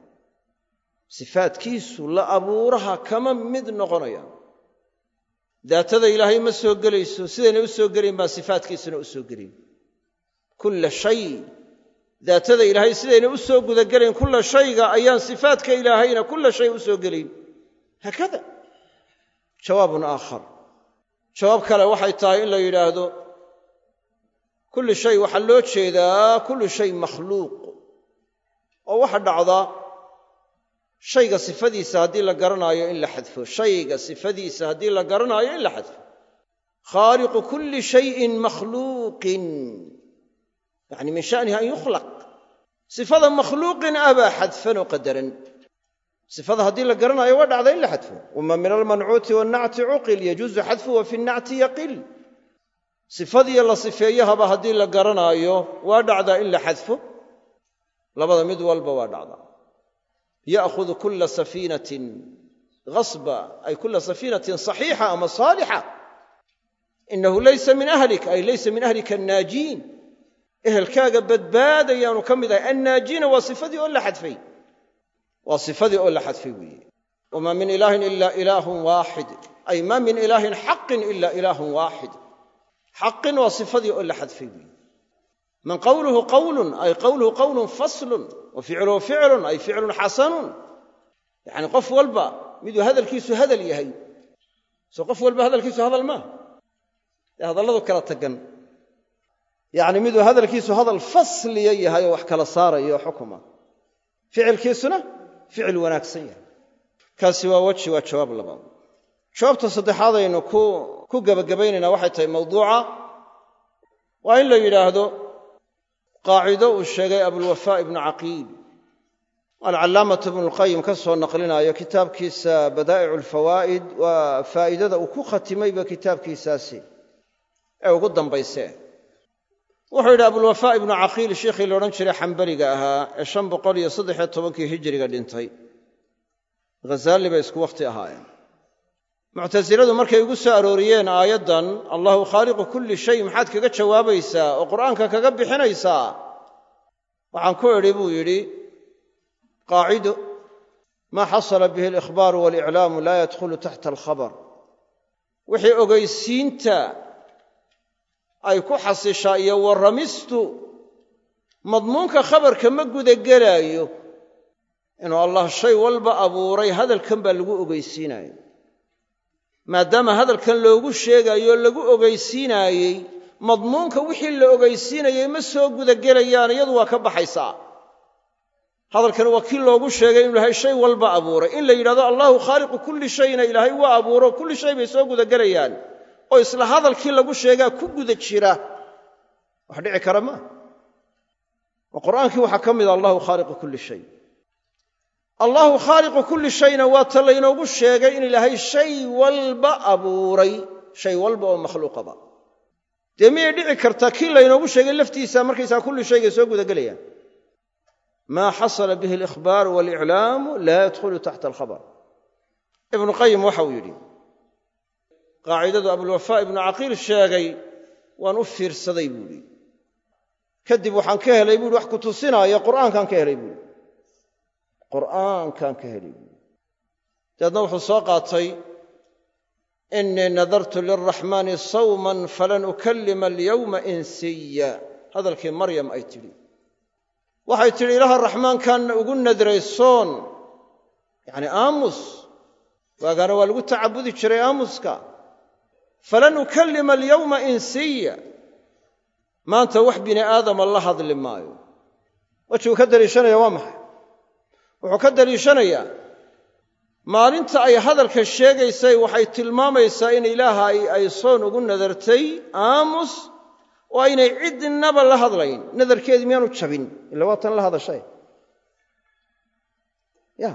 sifaadkiisu la abuuraha kama mid noqonayaan daatada ilaahay ma soo gelayso sidayna u soo gelayn baa sifaadkiisuna u soo gelayn kulla shay daatada ilaahay sidayna u soo gudagelayn kulla shayga ayaan sifaadka ilaahayna kulla shay u soo gelayn haakada jawaabun aakhar jawaab kale waxay tahay in la yidhaahdo kulli shay waxaa loo jeedaa kullu shay makhluuq oo waxa dhacda shayga sifadiisa haddii la garanaayo in la xadfo shayga sifadiisa haddii la garanaayo in la xadfo khaaliqu kulli shayin makhluuqin yacni min sha'nihi an yukhlaq sifada makhluuqin ah baa xadfan oo qadaran sifada haddii la garanaayo waa dhacda in la xadfo wama min almancuuti wannacti cuqil yajuusu xadfu wa fi nnacti yaqil sifadiiyo la sifeeyahaba haddii la garanaayo waa dhacdaa in la xadfo labada mid walba waa dhacdaa ya'khudu kulla safiinatin ghasba ay kulla safiinatin saxiixa ama saalixa inahu laysa min ahlik ay laysa min ahlika annaajiin ehelkaaga badbaadayaanu ka mid ahay annaajiina waa sifadii oo la xadfay waa sifadii oo la xadfay weeye wamaa min ilaahin ila ilaahun waaxid ay maa min ilaahin xaqin ila ilaahun waaxid xaqin waa sifadii oo la xadfay weeye man qawluhu qawlun ay qawluhu qawlun faslun wa ficluhu ficlun ay ficlun xasanun yacni qof walba miduu hadalkiisu hadal yahay soo qof walba hadalkiisu hadal maaha ee hadalladu kala tagan yacni miduu hadalkiisu hadal fasliya yahay oo wax kala saaraya oo xukuma ficilkiisuna ficil wanaagsan yahay kaasi waa weji waa jawaab labaad jawaabta saddexaad aynu ku gebagabaynaynaa waxay tahay mawduuca waa in la yidhaahdo qaacido uu sheegay abulwafaa ibnu caqiil alcallaamatu ibnulqayim ka soo naqlinaayo kitaabkiisa badaa'icu alfawaa'id waa faa'idada uu ku khatimayba kitaabkiisaasi ee ugu dambaysee wuxuu yidhi abulwafaa ibnu caqiil sheikhii la odhan jiray xambaliga ahaa ee 513 hijriga dhintay ghazaali bay isku wakhti ahaayeen muctasiladu markay ugu soo arooriyeen aayaddan allahu khaaliqu kulli shay maxaad kaga jawaabaysaa oo qur'aanka kaga bixinaysaa waxaan ku idhi buu yidhi qaacido maa xasala bihi alikhbaaru waaliclaamu laa yadkhulu taxta alkhabar wixii ogaysiinta ay ku xasishaa iyo warramistu madmuunka khabarka ma gudagelaayo inuu allah shay walba abuuray hadalkan baa lagu ogaysiinayo maadaama hadalkan loogu sheegayo lagu ogaysiinaayey madmuunka wixii la ogaysiinayey ma soo gudagelayaan iyadu waa ka baxaysaa hadalkani waa kii loogu sheegay inuu ilaahay shay walba abuuray in la yidhahdo allahu khaaliqu kulli shayna ilaahay waa abuuro kulli shay bay soo gudagelayaan oo isla hadalkii lagu sheegaa ku guda jira wax dhici kara maa oo qur'aankii waxaa ka mida allahu khaaliqu kulli shay allahu khaaliqu kulli shayna waa ta laynoogu sheegay in ilaahay shay walba abuuray shay walba oo makhluuqaba dee miyay dhici kartaa kii laynoogu sheegay laftiisa markaysaa kulli shaygay soo gudagelayaan maa xasala bihi alikhbaaru waaliclaamu laa yadkhulu taxta alkhabar ibnu qayim waxauu yidhi qaacidadu abulwafaa ibnu caqiil sheegay waan u fiirsaday buuhi kadib waxaan ka helay buuhi wax ku tusinaaya qur'aankaan ka helay buuhi qur'aankaan ka helay buuhi dabeedna wuxuu soo qaatay innii nadartu lilraxmaani sawman falan ukallima alyawma insiya hadalkii maryam ay tidhi waxay tidhi ilaaha raxmaankan ugu nadray soon yacni aamus waagaana waa lagu tacabudi jiray aamuska falan ukallima alyawma insiya maanta wax bini aadama la hadli maayo wajiguu ka daliishanaya waa maxay wuxuu ka daliishanayaa maalinta ay hadalka sheegaysay waxay tilmaamaysaa in ilaahay ay soon ugu nadartay aamus oo aynay cidnaba la hadlayn nadarkeedii miyaanu jabin ila waa tan la hadashay ya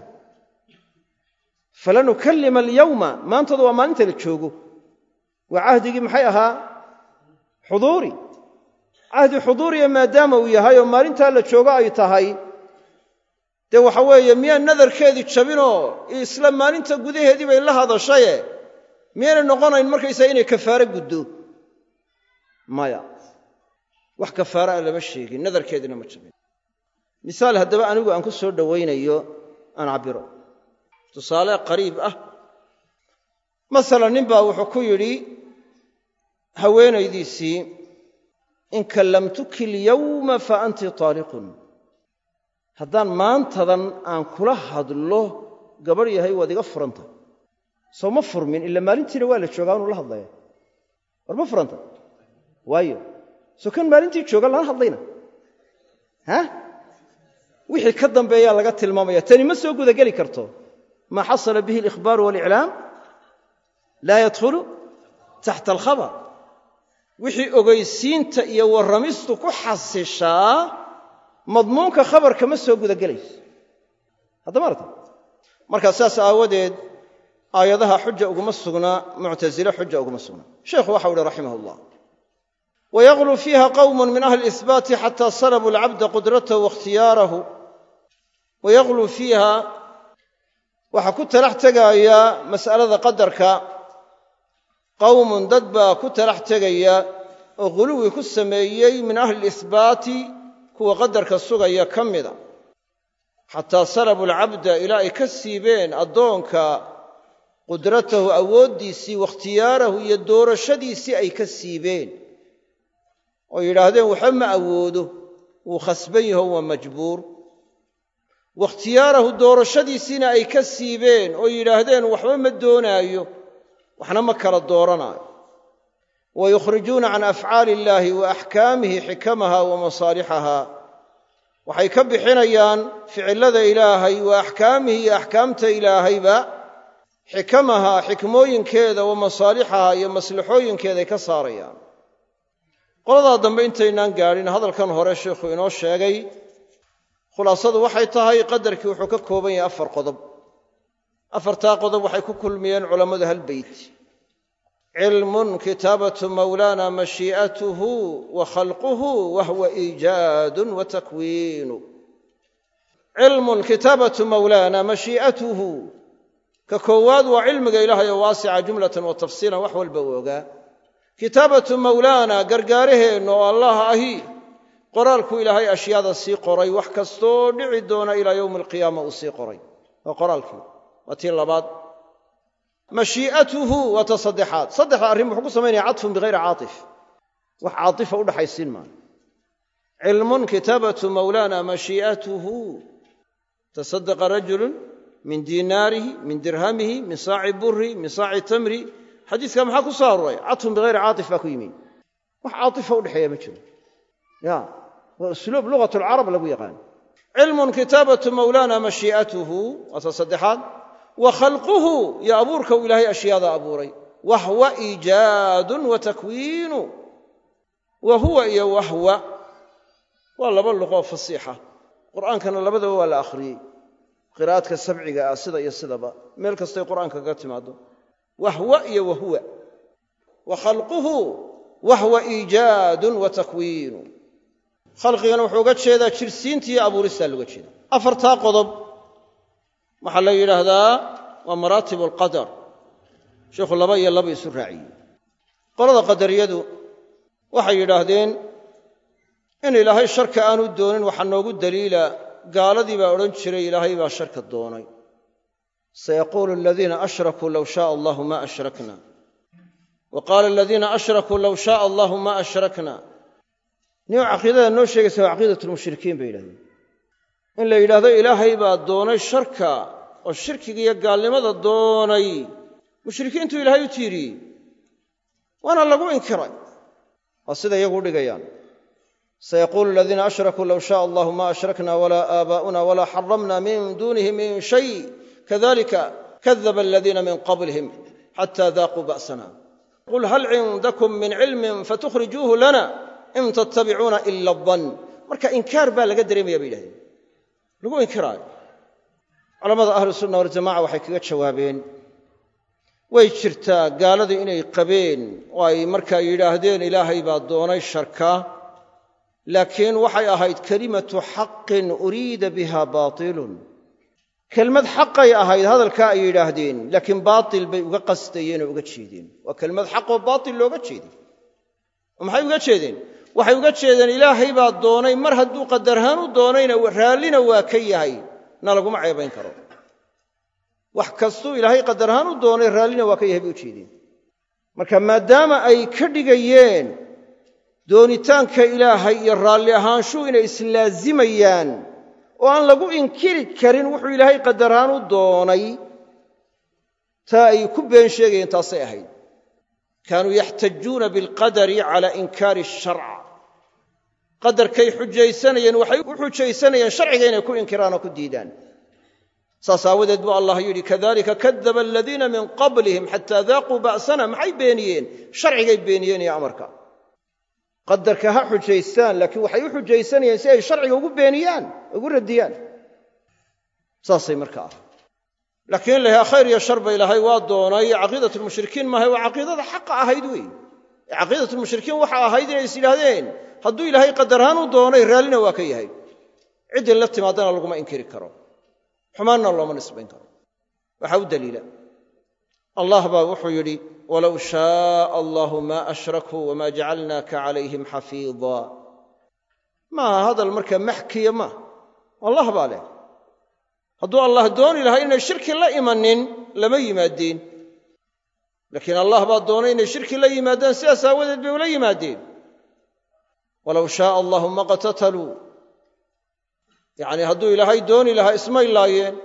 falan ukallima alyawma maantada waa maalinta la joogo waa cahdigii maxay ahaa xuduuri cahdi xuduuriya maadaama uu yahay oo maalintaa la joogo ay tahay dee waxa weeye miyaan nadarkeedii jabinoo isla maalinta gudaheedii bay la hadashaye miyaynay noqonayn markaysaa inay kafaare guddo maya wax kafaare a lama sheegin nadarkeediina ma jabin misaal haddaba anigu aan ku soo dhowaynayo aan cabbiro tusaale qariib ah masalan nin baa wuxuu ku yidhi haweenaydiisii in kallamtuki alyawma fa anti taaliqun haddaan maantadan aan kula hadlo gabadh yahay waad iga furanta soo ma furmin ila maalintiina waa la joogaa inuu la hadlaya war ma furanta waayo soo kan maalintii jooga lana hadlayna wixii ka dambeeyaa laga tilmaamaya tani ma soo gudageli karto maa xasala bihi alikhbaaru waaliclaam laa yadkhulu taxta alkhabar wixii ogaysiinta iyo warramistu ku xasishaa madmuunka khabarka ma soo gudagelayso haddama aragta markaa saas aawadeed aayadaha xuja uguma sugnaa muctasile xuja uguma sugnaa sheekhu waxau uhi raximah ullah wayaqlu fiiha qawmun min ahli isbaati xataa salabuu alcabda qudratahu waاkhtiyaarahu wayaqlu fiiha waxaa ku talax tegaya mas'alada qadarka qawmun dad baa ku talax tegaya oo ghuluwi ku sameeyey min ahli lisbaati kuwa qadarka sugaya ka mida xataa salabu alcabda ilaa ay ka siibeen addoonka qudratahu awooddiisii waاkhtiyaarahu iyo doorashadiisii ay ka siibeen oo yidhaahdeen waxba ma awoodo wuu khasban yaho waa majbuur waاkhtiyaarahu doorashadiisiina ay ka siibeen oo yidhaahdeen waxba ma doonaayo waxna ma kala dooranaayo wayukhrijuuna can afcaali illaahi wa axkaamihi xikamaha wa masaalixaha waxay ka bixinayaan ficillada ilaahay wa axkaamihi iyo axkaamta ilaahayba xikamaha xikmooyinkeeda wa masaalixaha iyo maslaxooyinkeeday ka saarayaan qoladaa dambe intaynaan gaadhin hadalkan hore sheikhu inoo sheegay khulaasadu waxay tahay qadarkii wuxuu ka kooban yahay 4 qodob 4taa qodob waxay ku kulmiyeen culammadu hal beyt cilmun kitaabatu mawlaana mashii'atuhu wa khalquhu wa huwa iijaadun wa takwiinu cilmun kitaabatu mawlaana mashii'atuhu ka koowaad waa cilmiga ilaahay oo waasica jumlatan wa tafsiilan wax walba u ogaa kitaabatu mawlaana gargaaraheenna oo allah ahi qoraalku ilaahay ashyaada sii qoray wax kastoo dhici doona ilaa yowmi alqiyaama uu sii qoray waa qoraalkii waa tii labaad mashii'atuhu waa ta saddexaad saddexda arrin wuxuu ku samaynaya cadfun bikayri caatif wax caatifa u dhaxaysiin maayo cilmun kitaabatu mawlaana mashii'atuhu tasadaqa rajulun min diinaarihi min dirhamihi min saaci burri min saaci tamri xadiiska maxaa ku soo aroray cadfun bikayri caatif baa ku yimi wax caatifa u dhexeeya ma jiro ya waa usluub lugat alcarab lagu yaqaan cilmun kitaabatu mawlaana mashii'atuhu waa ta saddexaad wa khalquhu iyo abuurka uu ilaahay ashyaada abuuray wahwa iijaadun wa takwiinu wa huwa iyo wahwa waa laba luqoo fasiixa qur'aankana labadaba waa la akhriyey qiraa'adka sabciga ah sida iyo sidaba meel kastay qur'aanka kaga timaado wahwa iyo wahuwa wa khalquhu wahwa iijaadun wa takwiinu khalqigana wuxuu uga jeedaa jirsiinta iyo abuuristaa looga jeeda afartaa qodob waxaa la yidhaahdaa waa maraatibu alqadar sheikhu laba iyo laba isu raaciyey qolada qadariyadu waxay yidhaahdeen in ilaahay sharka aanu doonin waxaa noogu daliila gaaladii baa odhan jiray ilaahay baa sharka doonay sayaquulu aladiina ashrakuu low shaaa allahu ma ashrakna wa qaala aladiina ashrakuu low shaaa allahu ma ashrakna nin caqiidada noo sheegaysa waa caqiidatulmushrikiin bay yidhahdeen in la yidhaahdo ilaahay baa doonay sharka oo shirkiga iyo gaalnimada doonay mushrikiintu ilaahay u tiiriyey waana lagu inkiray waa sida iyagu u dhigayaan sayaquulu aladiina ashrakuu low shaaa allahu ma ashrakna walaa aabaa'una walaa xaramna min duunihi min shay kadalika kadaba aladiina min qablihim xataa daaquu ba'sana qul hal cindakum min cilmin fatukhrijuuhu lana in tattabicuuna ila adan marka inkaar baa laga dareemaya bay yidhahdeen lagu inkiraayo culammada ahlu sunna waljamaca waxay kaga jawaabeen way jirtaa gaaladu inay qabeen oo ay markaa yidhaahdeen ilaahay baa doonay sharka laakiin waxay ahayd kelimatu xaqin uriida biha baatilun kelmad xaqay ahayd hadalkaa ay yidhaahdeen laakiin baatil bay uga qasdayeen oo uga jeedeen waa kelmad xaqoo baatil looga jeeday oo maxay uga jeedeen waxay uga jeedeen ilaahay baa doonay mar hadduu qadarhaan u doonayna raallina waa ka yahay na laguma ceebayn karo wax kastuu ilaahay qadarhaan u doonay raallina waa ka yahay bay u jeedeen marka maadaama ay ka dhigayeen doonitaanka ilaahay iyo raalli ahaanshuhu inay islaazimayaan oo aan lagu inkiri karin wuxuu ilaahay qadarhaan u doonay taa ay ku been sheegayeen taasay ahayd kaanuu yaxtajuuna bilqadari cala inkaari asharc qadarkay xujaysanayeen waxay u xujaysanayeen sharciga inay ku inkiraan oo ku diidaan saas aawadeed buu allah yidhi kadalika kadaba aladiina min qablihim xataa daaquu ba'sana maxay beeniyeen sharcigay beeniyeen iyo amarka qadarka ha xujaystaan laakiin waxay u xujaysanayeen si ay sharciga ugu beeniyaan ugu radiyaan saasay markaa ah laakiin lahaa khayr iyo sharba ilaahay waa doonay caqiidatulmushrikiin maahay waa caqiidada xaqa ahayd wey caqiidatulmushrikiin waxa ahayd inay is yidhaahdeen hadduu ilaahay qadarhaan u doonay raallina waa ka yahay ciddin la timaadana laguma inkiri karo xumaanna looma nisbayn karo waxaa u daliila allah baa wuxuu yidhi walow shaaa allahu maa ashrakuu wamaa jacalnaaka calayhim xafiida maaha hadal markaa maxkiya maaha allah baa leh hadduu allah dooni lahaa inay shirki la imanin lama yimaadeen laakiin allah baa doonay inay shirki la yimaadaan sidaas aawadeed bay ula yimaadeen walow shaaa allahu ma qtataluu yacnii hadduu ilaahay dooni lahaa ismay laayeen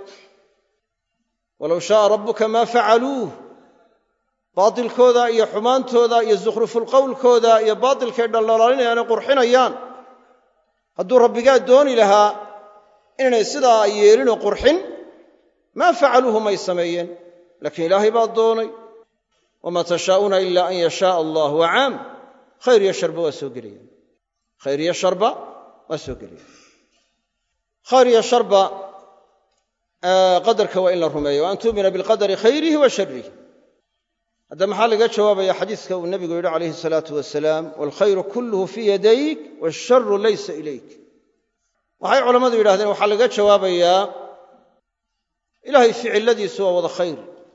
walow shaaa rabbuka maa facaluuh baatilkooda iyo xumaantooda iyo zukhrufulqowlkooda iyo baatilkay dhaldhalaalinayaane qurxinayaan hadduu rabbigaa dooni lahaa inaynay sidaa yeelinoo qurxin maa facaluuhu may sameeyeen laakiin ilaahay baa doonay wamaa tashaa'uuna ilaa an yashaaa allah waa caam khayr iyo sharba waa soo gelayaan khayr iyo sharba waa soo gelayaan khayr iyo sharba qadarka waa in la rumeeyo wa an tu'mina bilqadari khayrihi wa sharrihi hadda maxaa laga jawaabaya xadiiska uu nebigu yidhi calayhi salaatu wasalaam waalkhayru kulluhu fii yadayk waasharu laysa ilayk waxay culammadu yidhahdeen waxaa laga jawaabayaa ilaahay ficiladiisu waa wada khayr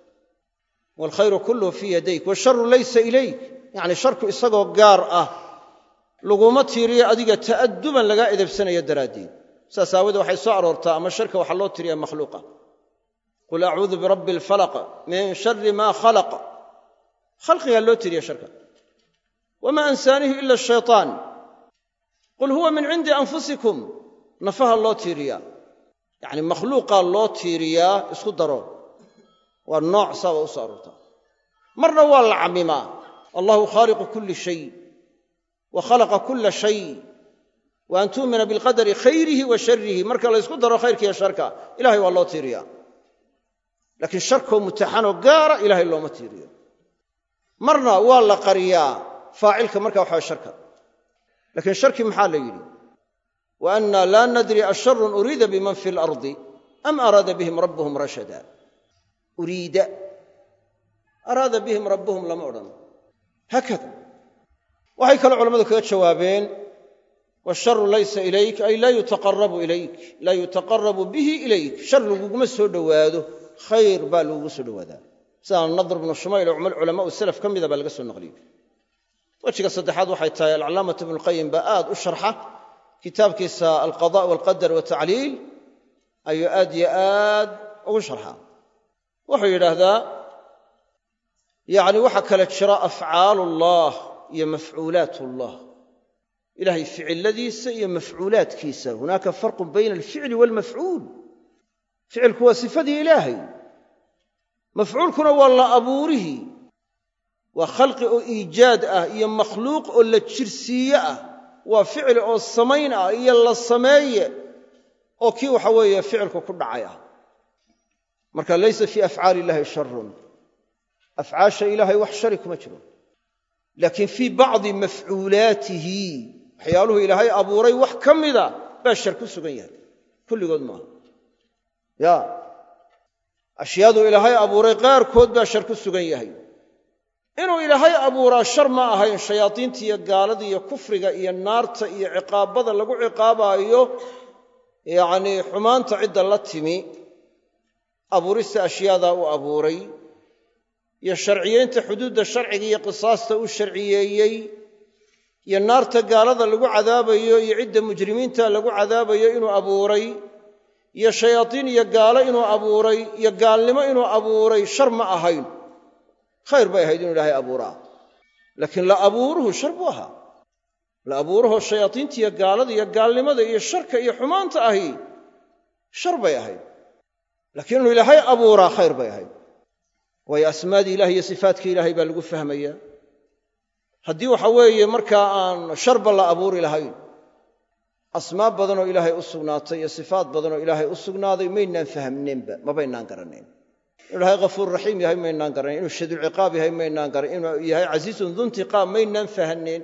waalkhayru kulluhu fii yadayk washaru laysa ilayk yacni sharku isagoo gaar ah laguma tiiriyo adiga ta'aduban lagaa edebsanayo daraaddeed saas aawadee waxay soo aroortaa ama sharka waxaa loo tiriyaa makhluuqa qul acuudu birabbi alfalaq min shari maa khalaq khalqigaa loo tiriya sharka wamaa ansaanihi ila ashaytaan qul huwa min cindi anfusikum nafaha loo tiiriyaa yacni makhluuqaa loo tiiriyaa isku daro waa nooc saaba u soo aroortaa marna waa la cammimaa allahu khaaliqu kulli shay wa khalaqa kulla shay wa an tu'mina bilqadari khayrihi wa sharrihi marka la ysku daro khayrka iyo sharka ilahay waa loo tiiriyaa laakiin sharkoo mutaxanoo gaara ilahay looma tiiriyo marna waa la qariyaa faacilka marka waxaa sharka laakiin sharkii maxaa la yidhi wa anna laa nadri asharun uriida biman fi lardi am araada bihim rabbuhum rashada uriida araada bihim rabbuhum lama odhan haakada waxay kaloo culammadu kaga jawaabeen washaru laysa ilayk ay laa yutaqarabu bihi ilayk shar laguguma soo dhowaado khayr baa lagugu soo dhowaadaa sidaa nadr bnu shumayl oo culamaau salaf ka mida baa laga soo naqliyey wejiga saddexaad waxay tahay alcalaamatu ibnulqayim baa aad u sharxa kitaabkiisa alqada walqadar watacliil ayuu aad yo aad ugu sharxaa wuxuu yidhaahdaa yacni waxaa kala jira afcaalullah iyo mafcuulaatullah ilahay ficiladiisa iyo mafcuulaadkiisa hunaaka farqun bayna alficli waalmafcuul ficilku waa sifadii ilaahay mafcuulkuna waa la abuurihii waa khalqi oo iijaad ah iyo makhluuq oo la jirsiiye ah waa ficil oo samayn ah iyo la sameeye oo kii waxa weeye ficilku ku dhacay ah marka laysa fii afcaali illahi sharun afcaasha ilaahay wax shari kuma jiro laakiin fii bacdi mafcuulaatihi waxyaaluhu ilaahay abuuray wax ka mida baa shar ku sugan yahay kulligood maaha ya ashyaadu ilaahay abuuray qaarkood baa shar ku sugan yahay inuu ilaahay abuuraa shar ma ahayn shayaadiinta iyo gaalada iyo kufriga iyo naarta iyo ciqaabada lagu ciqaabaayo yacnii xumaanta cidda la timi abuurista ashyaadaa u abuuray iyo sharciyeynta xuduudda sharciga iyo qisaasta u sharciyeeyey iyo naarta gaalada lagu cadaabayo iyo cidda mujrimiinta lagu cadaabayo inuu abuuray iyo shayaadiin iyo gaalo inuu abuuray iyo gaalnimo inuu abuuray shar ma ahayn khayr bay ahayd inuu ilaahay abuuraa laakiin la abuuruhu shar buu ahaa la abuuruhoo shayaadiinta iyo gaalada iyo gaalnimada iyo sharka iyo xumaanta ahi shar bay ahayd laakiin inuu ilaahay abuuraa khayr bay ahayd waayo asmaadii ilahay iyo sifaatkii ilaahay baa lagu fahmayaa haddii waxa weeye markaa aan sharba la abuuri lahayn asmaa badanoo ilaahay u sugnaatay iyo sifaat badanoo ilaahay u sugnaaday maynaan fahmneenba mabaynaan garanayn inuu ilaahay ghafuur raxiim yahay maynaan garanayn inuu shadiidulciqaab yahay maynaan garanayn inuu yahay casiizun duntiqaab maynaan fahaneen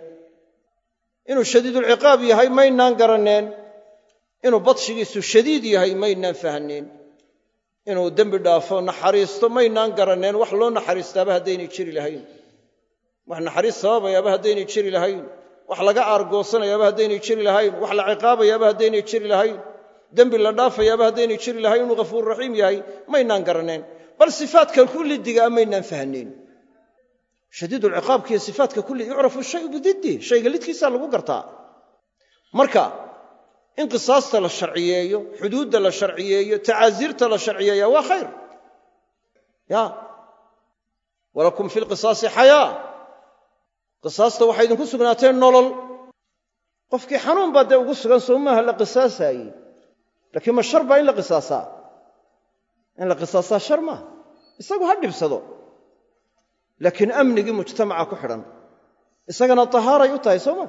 inuu shadiidulciqaab yahay maynaan garaneen inuu badshigiisu shadiid yahay maynaan fahaneen inuu dembi dhaafo naxariisto maynaan garaneen wax loo naxariistaaba haddaynay jiri lahayn wax naxariis sababayaaba haddaynay jiri lahayn wax laga aargoosanayaaba haddaynay jiri lahayn wax la ciqaabayaaba haddaynay jiri lahayn dembi la dhaafayaaba haddaynay jiri lahayn inuu ghafuur raxiim yahay maynaan garaneen bal sifaatka kullidiga a maynaan fahaneen shadiidulciqaabka iyo sifaatka kulli yucrafu shayu bididdi shayga lidkiisaa lagu gartaa marka in qisaasta la sharciyeeyo xuduudda la sharciyeeyo tacaasiirta la sharciyeeya waa khayr ya walakum fi lqisaasi xayaa qisaasta waxay idinku sugnaateen nolol qofkii xanuun baa dee ugu sugan soo maaha la qisaasaayey laakiin ma shar baa in la qisaasaa in la qisaasaa shar maaha isagu ha dhibsado laakiin amnigii mujtamaca ku xidhan isagana tahaaray u tahay soo ma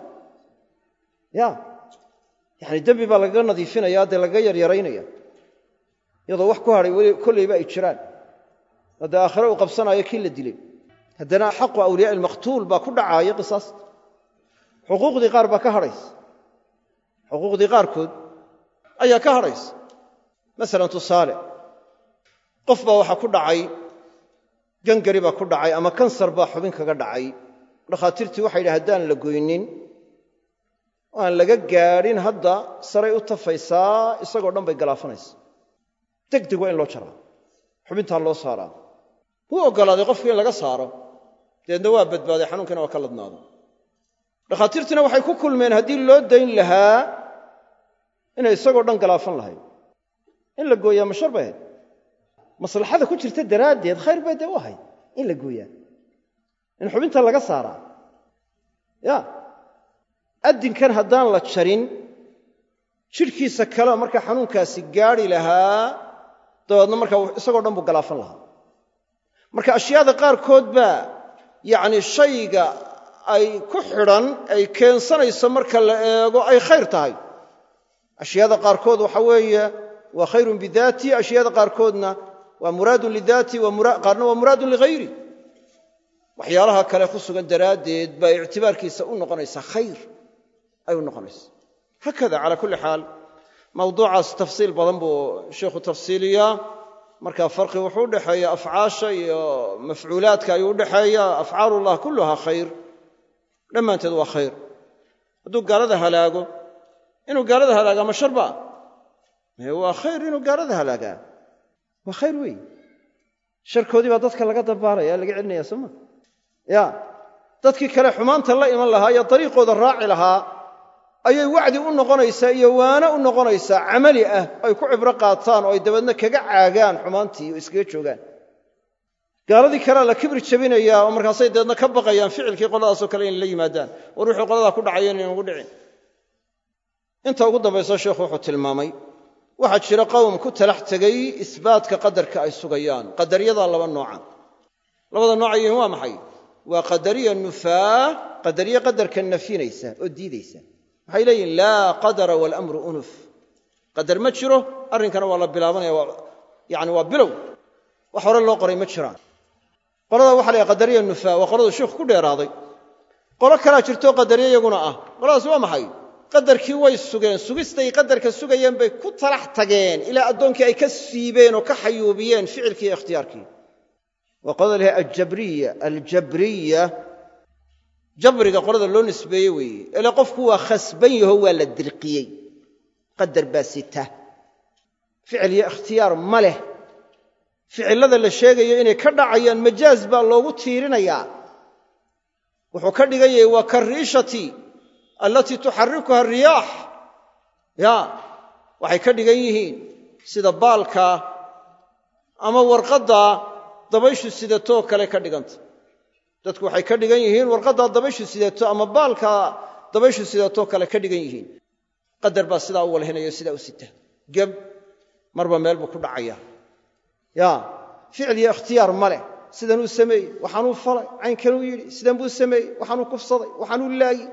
ya yacni dembi baa lagaga nadiifinaya dee lagaga yaryaraynaya iyadoo wax ku hadhay weli kollayba ay jiraan oo dee aakhire uu qabsanaayo kii la dilay haddana xaqu awliyaa ilmaqtuul baa ku dhacaaya qisaasta xuquuqdii qaar baa ka hadhaysa xuquuqdii qaarkood ayaa ka hadhaysa masalan tusaale qof baa waxaa ku dhacay gangari baa ku dhacay ama kansar baa xubin kaga dhacay dhakhaatiirtii waxay yidhaha haddaan la goynin oo aan laga gaadhin hadda saray u tafaysaa isagoo dhan bay galaafanaysa degdeg waa in loo jaraa xubintaa loo saaraa wuu oggolaaday qofku in laga saaro deedna waa badbaaday xanuunkana waa ka ladnaaday dhakhaatiirtina waxay ku kulmeen haddii loo dayn lahaa inay isagoo dhan galaafan lahayd in la gooyaa mashar bay ahayd maslaxada ku jirta daraaddeed khayr bay dee u ahayd in la gooyaa in xubinta laga saaraa ya addinkan haddaan la jarin jidhkiisa kale markaa xanuunkaasi gaadhi lahaa dabeedna markaa isagoo dhan buu galaafan lahaa marka ashyaada qaarkood baa yacni shayga ay ku xidhan ay keensanayso marka la eego ay khayr tahay ashyaada qaarkood waxa weeye waa khayrun bidaati ashyaada qaarkoodna waa muraadun lidaati qaarna waa muraadun ligayri waxyaalaha kale ku sugan daraaddeed baa ictibaarkiisa u noqonaysaa khayr ay u noqonaysa hakada calaa kulli xaal mawduucaas tafsiil badan buu sheikhu tafsiiliyaa marka farqi wuxuu u dhexeeya afcaasha iyo mafcuulaadka ayuu u dhexeeya afcaalullah kulluhaa khayr dhammaanteed waa khayr hadduu gaalada halaago inuu gaalada halaagaa ma sharba waa khayr inuu gaalada halaagaa waa khayr weey sharkoodii baa dadka laga dabaalaya laga celinaya sooma ya dadkii kale xumaanta la iman lahaa iyo dariiqooda raaci lahaa ayay wacdi u noqonaysaa iyo waana u noqonaysaa camali ah ay ku cibro qaataan oo ay dabeedna kaga caagaan xumaantii oo iskaga joogaan gaaladii kalea la kibri jabinayaa oo markaasay dabeedna ka baqayaan ficilkii qoladaasoo kale inay la yimaadaan war wuxuu qoladaa ku dhacayo inaynan ugu dhicin inta ugu dambayso sheekhu wuxuu tilmaamay waxaa jira qowm ku talax tegay isbaatka qadarka ay sugayaan qadaryadaa laba nooca labada nooc yihiin waa maxay waa qadariya nufaa qadariye qadarka nafinaysa oo diidaysa waxay leeyihin laa qadara waalamru unuf qadar ma jiro arrinkana waa la bilaabanaya yani waa bilow wax hore loo qoray ma jiraan qolada waxa la yidhaha qadariya nufaa waa qoladu sheikhu ku dheeraaday qolo kalaa jirtoo qadariye iyaguna ah qoladaas waa maxay qadarkii way sugeen sugistay qadarka sugayeen bay ku talax tageen ilaa addoonkii ay ka siibeen oo ka xayuubiyeen ficilkii iyo ikhtiyaarkii waa qolada la yidhaha aljabriya jabriga qolada loo nisbeeye weeye ile qofku waa khasban yaho waa la dirqiyey qadar baa sita ficil iyo ikhtiyaar ma leh ficillada la sheegayo inay ka dhacayaan majaaz baa loogu tiirinayaa wuxuu ka dhigan yahay waa kariishati allatii tuxarikuha ariyaax ya waxay ka dhigan yihiin sida baalka ama warqadda dabayshu sidatoo kale ka dhiganta dadku waxay ka dhigan yihiin warqaddaa dabayshu sidato ama baalka dabayshu sidatoo kale ka dhigan yihiin qadar baa sidaa u walhinayo sidaa u sita geb marba meel buu ku dhacaya ya ficil iyo ikhtiyaar ma leh sidanuu sameeyey waxaanuu falay caynkanuu yidhi sidan buu sameeyey waxaanuu kufsaday waxaanuu laayi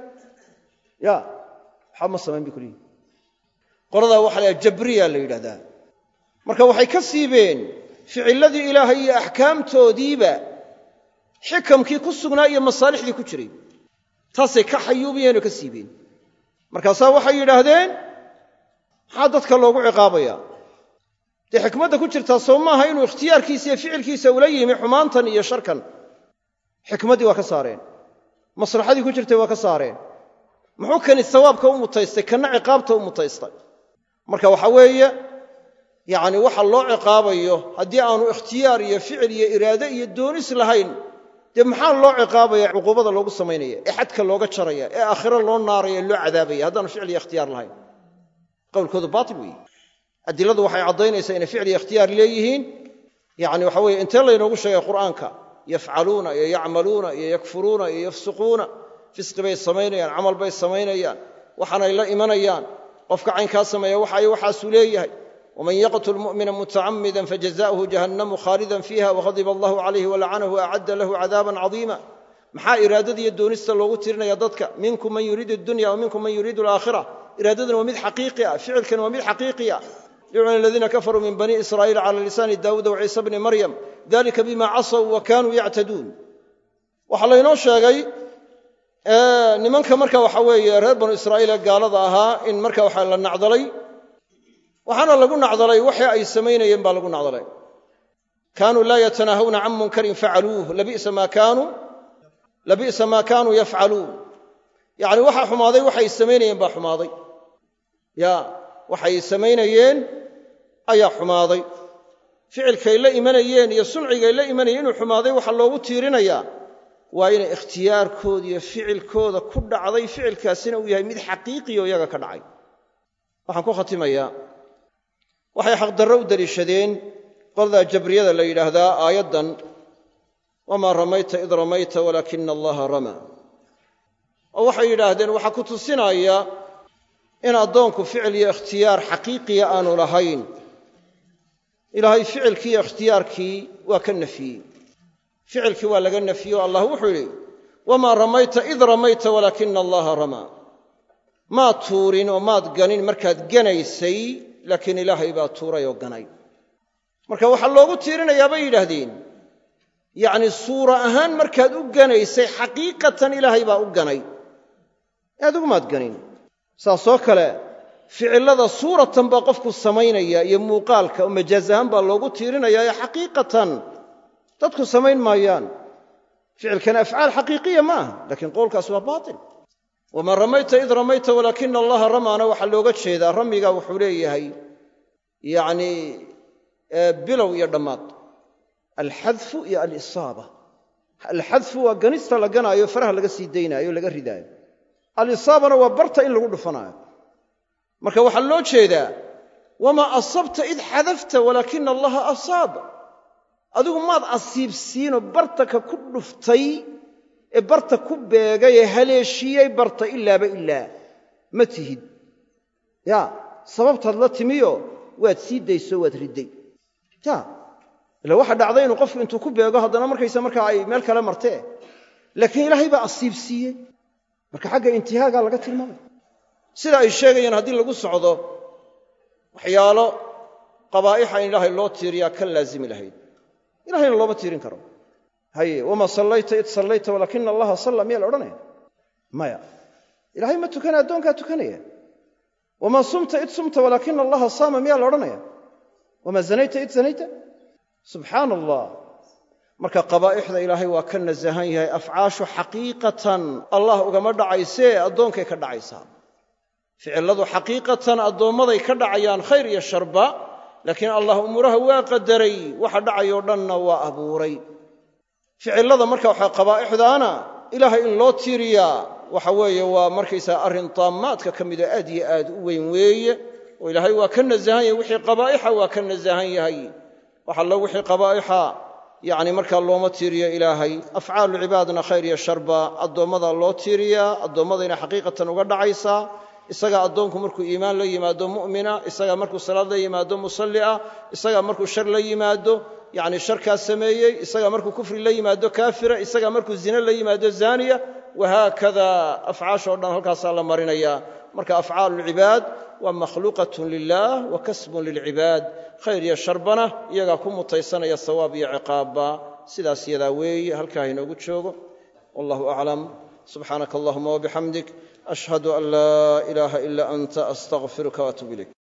ya waxba ma samayn bay ku leeyihin qoladaa waxa la yidhaha jabriya la yidhahdaa marka waxay ka siibeen ficilladii ilaahay iyo axkaamtoodiiba xikamkii ku sugnaa iyo masaalixdii ku jiray taasay ka xayuubiyeen oo ka siibeen markaasaa waxay yidhaahdeen maxaa dadka loogu ciqaabayaa dee xikmadda ku jirtaa soo maaha inuu ikhtiyaarkiisa iyo ficilkiisa ula yimi xumaantan iyo sharkan xikmaddii waa ka saareen maslaxadii ku jirtay waa ka saareen muxuu kani sawaabka u mutaystay kana ciqaabta u mutaystay marka waxa weeye yacni waxa loo ciqaabayo haddii aanu ikhtiyaar iyo ficil iyo iraade iyo doonis lahayn dee maxaa loo ciqaabaya cuquubada loogu samaynaya ee xadka looga jaraya ee aakhiro loo naaraya loo cadaabaya haddaanu ficil iyo ikhtiyaar lahayn qowlkoodu baatil weeye adiladu waxay caddaynaysaa inay ficil iyo ikhtiyaar leeyihiin yacni waxa weeye intee laynoogu sheegay qur'aanka yafcaluuna iyo yacmaluuna iyo yakfuruuna iyo yafsuquuna fisqi bay samaynayaan camal bay samaynayaan waxaanay la imanayaan qofka caynkaa sameeya waxaasuu leeyahay waman yaqtul mu'mina mutacammidan fajazaؤuhu jahannamu khaalidan fiiha waghadiba allahu calayhi walacanahu waacadda lahu cadaaban cadiima maxaa iraadadiiyo doonista loogu tirinaya dadka minkum man yuriidu addunya wa minkum man yuriidu alaakhira iraadaduna waa mid xaqiiqi ah ficilkana waa mid xaqiiqi ah lucina aladiina kafaruu min bani israa'iila cala lisaani daawuuda waciisa bni maryam dalika bima casaw wa kaanuu yactaduun waxaa laynoo sheegay nimanka marka waxa weeye reer banu israa'iil ee gaalada ahaa in marka waxa la nacdalay waxaana lagu nacdalay waxii ay samaynayeen baa lagu nacdalay kaanuu laa yatanaahawna can munkarin facaluuh labi'sa maa kaanuu yafcaluun yacni waxaa xumaaday waxay samaynayeen baa xumaaday ya waxay samaynayeen ayaa xumaaday ficilkay la imanayeen iyo suncigay la imanayeen inuu xumaaday waxa loogu tiirinayaa waa inay ikhtiyaarkooda iyo ficilkooda ku dhacday ficilkaasina uu yahay mid xaqiiqiyo iyaga ka dhacay waxaan ku khatimayaa waxay xaqdarro u daliishadeen qolada jabriyada la yidhaahdaa aayaddan wamaa ramayta id ramayta walaakina allaha ramaa oo waxay yidhaahdeen waxaa ku tusinaya in addoonku ficil iyo ikhtiyaar xaqiiqiya aanu lahayn ilaahay ficilkii iyo ikhtiyaarkii waa ka nafiyey ficilkii waa laga nafiyey oo allah wuxuu yidhi wamaa ramayta id ramayta walaakina allaha ramaa maad tuurin oo maad ganin markaad ganaysay laakiin ilaahay baa tuuray oo ganay marka waxaa loogu tiirinayaa bay yidhaahdeen yacni suura ahaan markaad u ganaysay xaqiiqatan ilaahay baa u ganay adigu maad ganin saasoo kale ficillada suuratan baa qofku samaynaya iyo muuqaalka oo majaaz ahaan baa loogu tiirinayaa ee xaqiiqatan dadku samayn maayaan ficilkana afcaal xaqiiqiya ma aha laakiin qowlkaas waa baatil wamaa ramayta id ramayta walaakina allaha ramaana waxaa looga jeedaa ramiga wuxuu leeyahay yacni bilow iyo dhammaad alxadfu iyo alisaaba alxadfu waa ganista la ganaayo faraha laga sii daynaayo o laga ridaayo alisaabana waa barta in lagu dhufanaayo marka waxaa loo jeedaa wamaa asabta id xadafta walaakina allaha asaaba adigu maad asiibsiinoo barta ka ku dhuftay ee barta ku beegay ee haleeshiyey barta ilaaba ilaa ma tihid ya sababtaad la timiyo waad sii dayso waad ridday ya ila waxa dhacday inuu qofku intuu ku beego haddana markaa ay meel kale martee laakiin ilaahay baa asiibsiiyey marka xagga intihaagaa laga tilmaamay sida ay sheegayaan haddii lagu socdo waxyaalo qabaa'ixa in ilaahay loo tiiriyaa ka laazimi lahayd ilahayna looma tiirin karo haye wamaa sallayta id sallayta walaakina allaha salla miyaa la odhanaya maya ilaahay ma tukana addoonkaa tukanaya wamaa sumta id sumta walaakina allaha saama miyaa la odhanaya wamaa zanayta id zanayta subxaana allah marka qabaa'ixda ilaahay waa ka nasahan yahay afcaashu xaqiiqatan allah ugama dhacaysee addoonkay ka dhacaysaa ficilladu xaqiiqatan addoommaday ka dhacayaan khayr iyo sharba laakiin allah umuuraha waa qadaray waxa dhacayoo dhanna waa abuuray ficillada marka waxaa qabaa'ixdaana ilaahay in loo tiiriyaa waxa weeye waa markaysaa arrin taammaadka ka mida aad iyo aad u weyn weeye oo ilaahay waa ka nasahan yahay wixii qabaa'ixa waa ka nasahan yahay waxa allo wixii qabaa'ixa yacni markaa looma tiiriyo ilaahay afcaalu cibaadna khayr iyo sharba addoommada loo tiiriyaa addoommadayna xaqiiqatan uga dhacaysaa isagaa addoonku markuu iimaan la yimaado mu'mina isagaa markuu salaad la yimaado musalli ah isagaa markuu shar la yimaado yacni sharkaas sameeyey isagaa markuu kufri la yimaado kaafira isagaa markuu zine la yimaado zaaniya wahaakada afcaashoo dhan halkaasaa la marinayaa marka afcaaluulcibaad waa makhluuqatun lilaah wa kasbun lilcibaad khayr iyo sharbana iyagaa ku mutaysanaya sawaab iyo ciqaabba sidaas yadaa weeye halkaa inoogu joogo wallahu aclam subxaanaka allahuma wabixamdik ashhadu an laa ilaaha ilaa anta astaqfiruka waatuub ilayk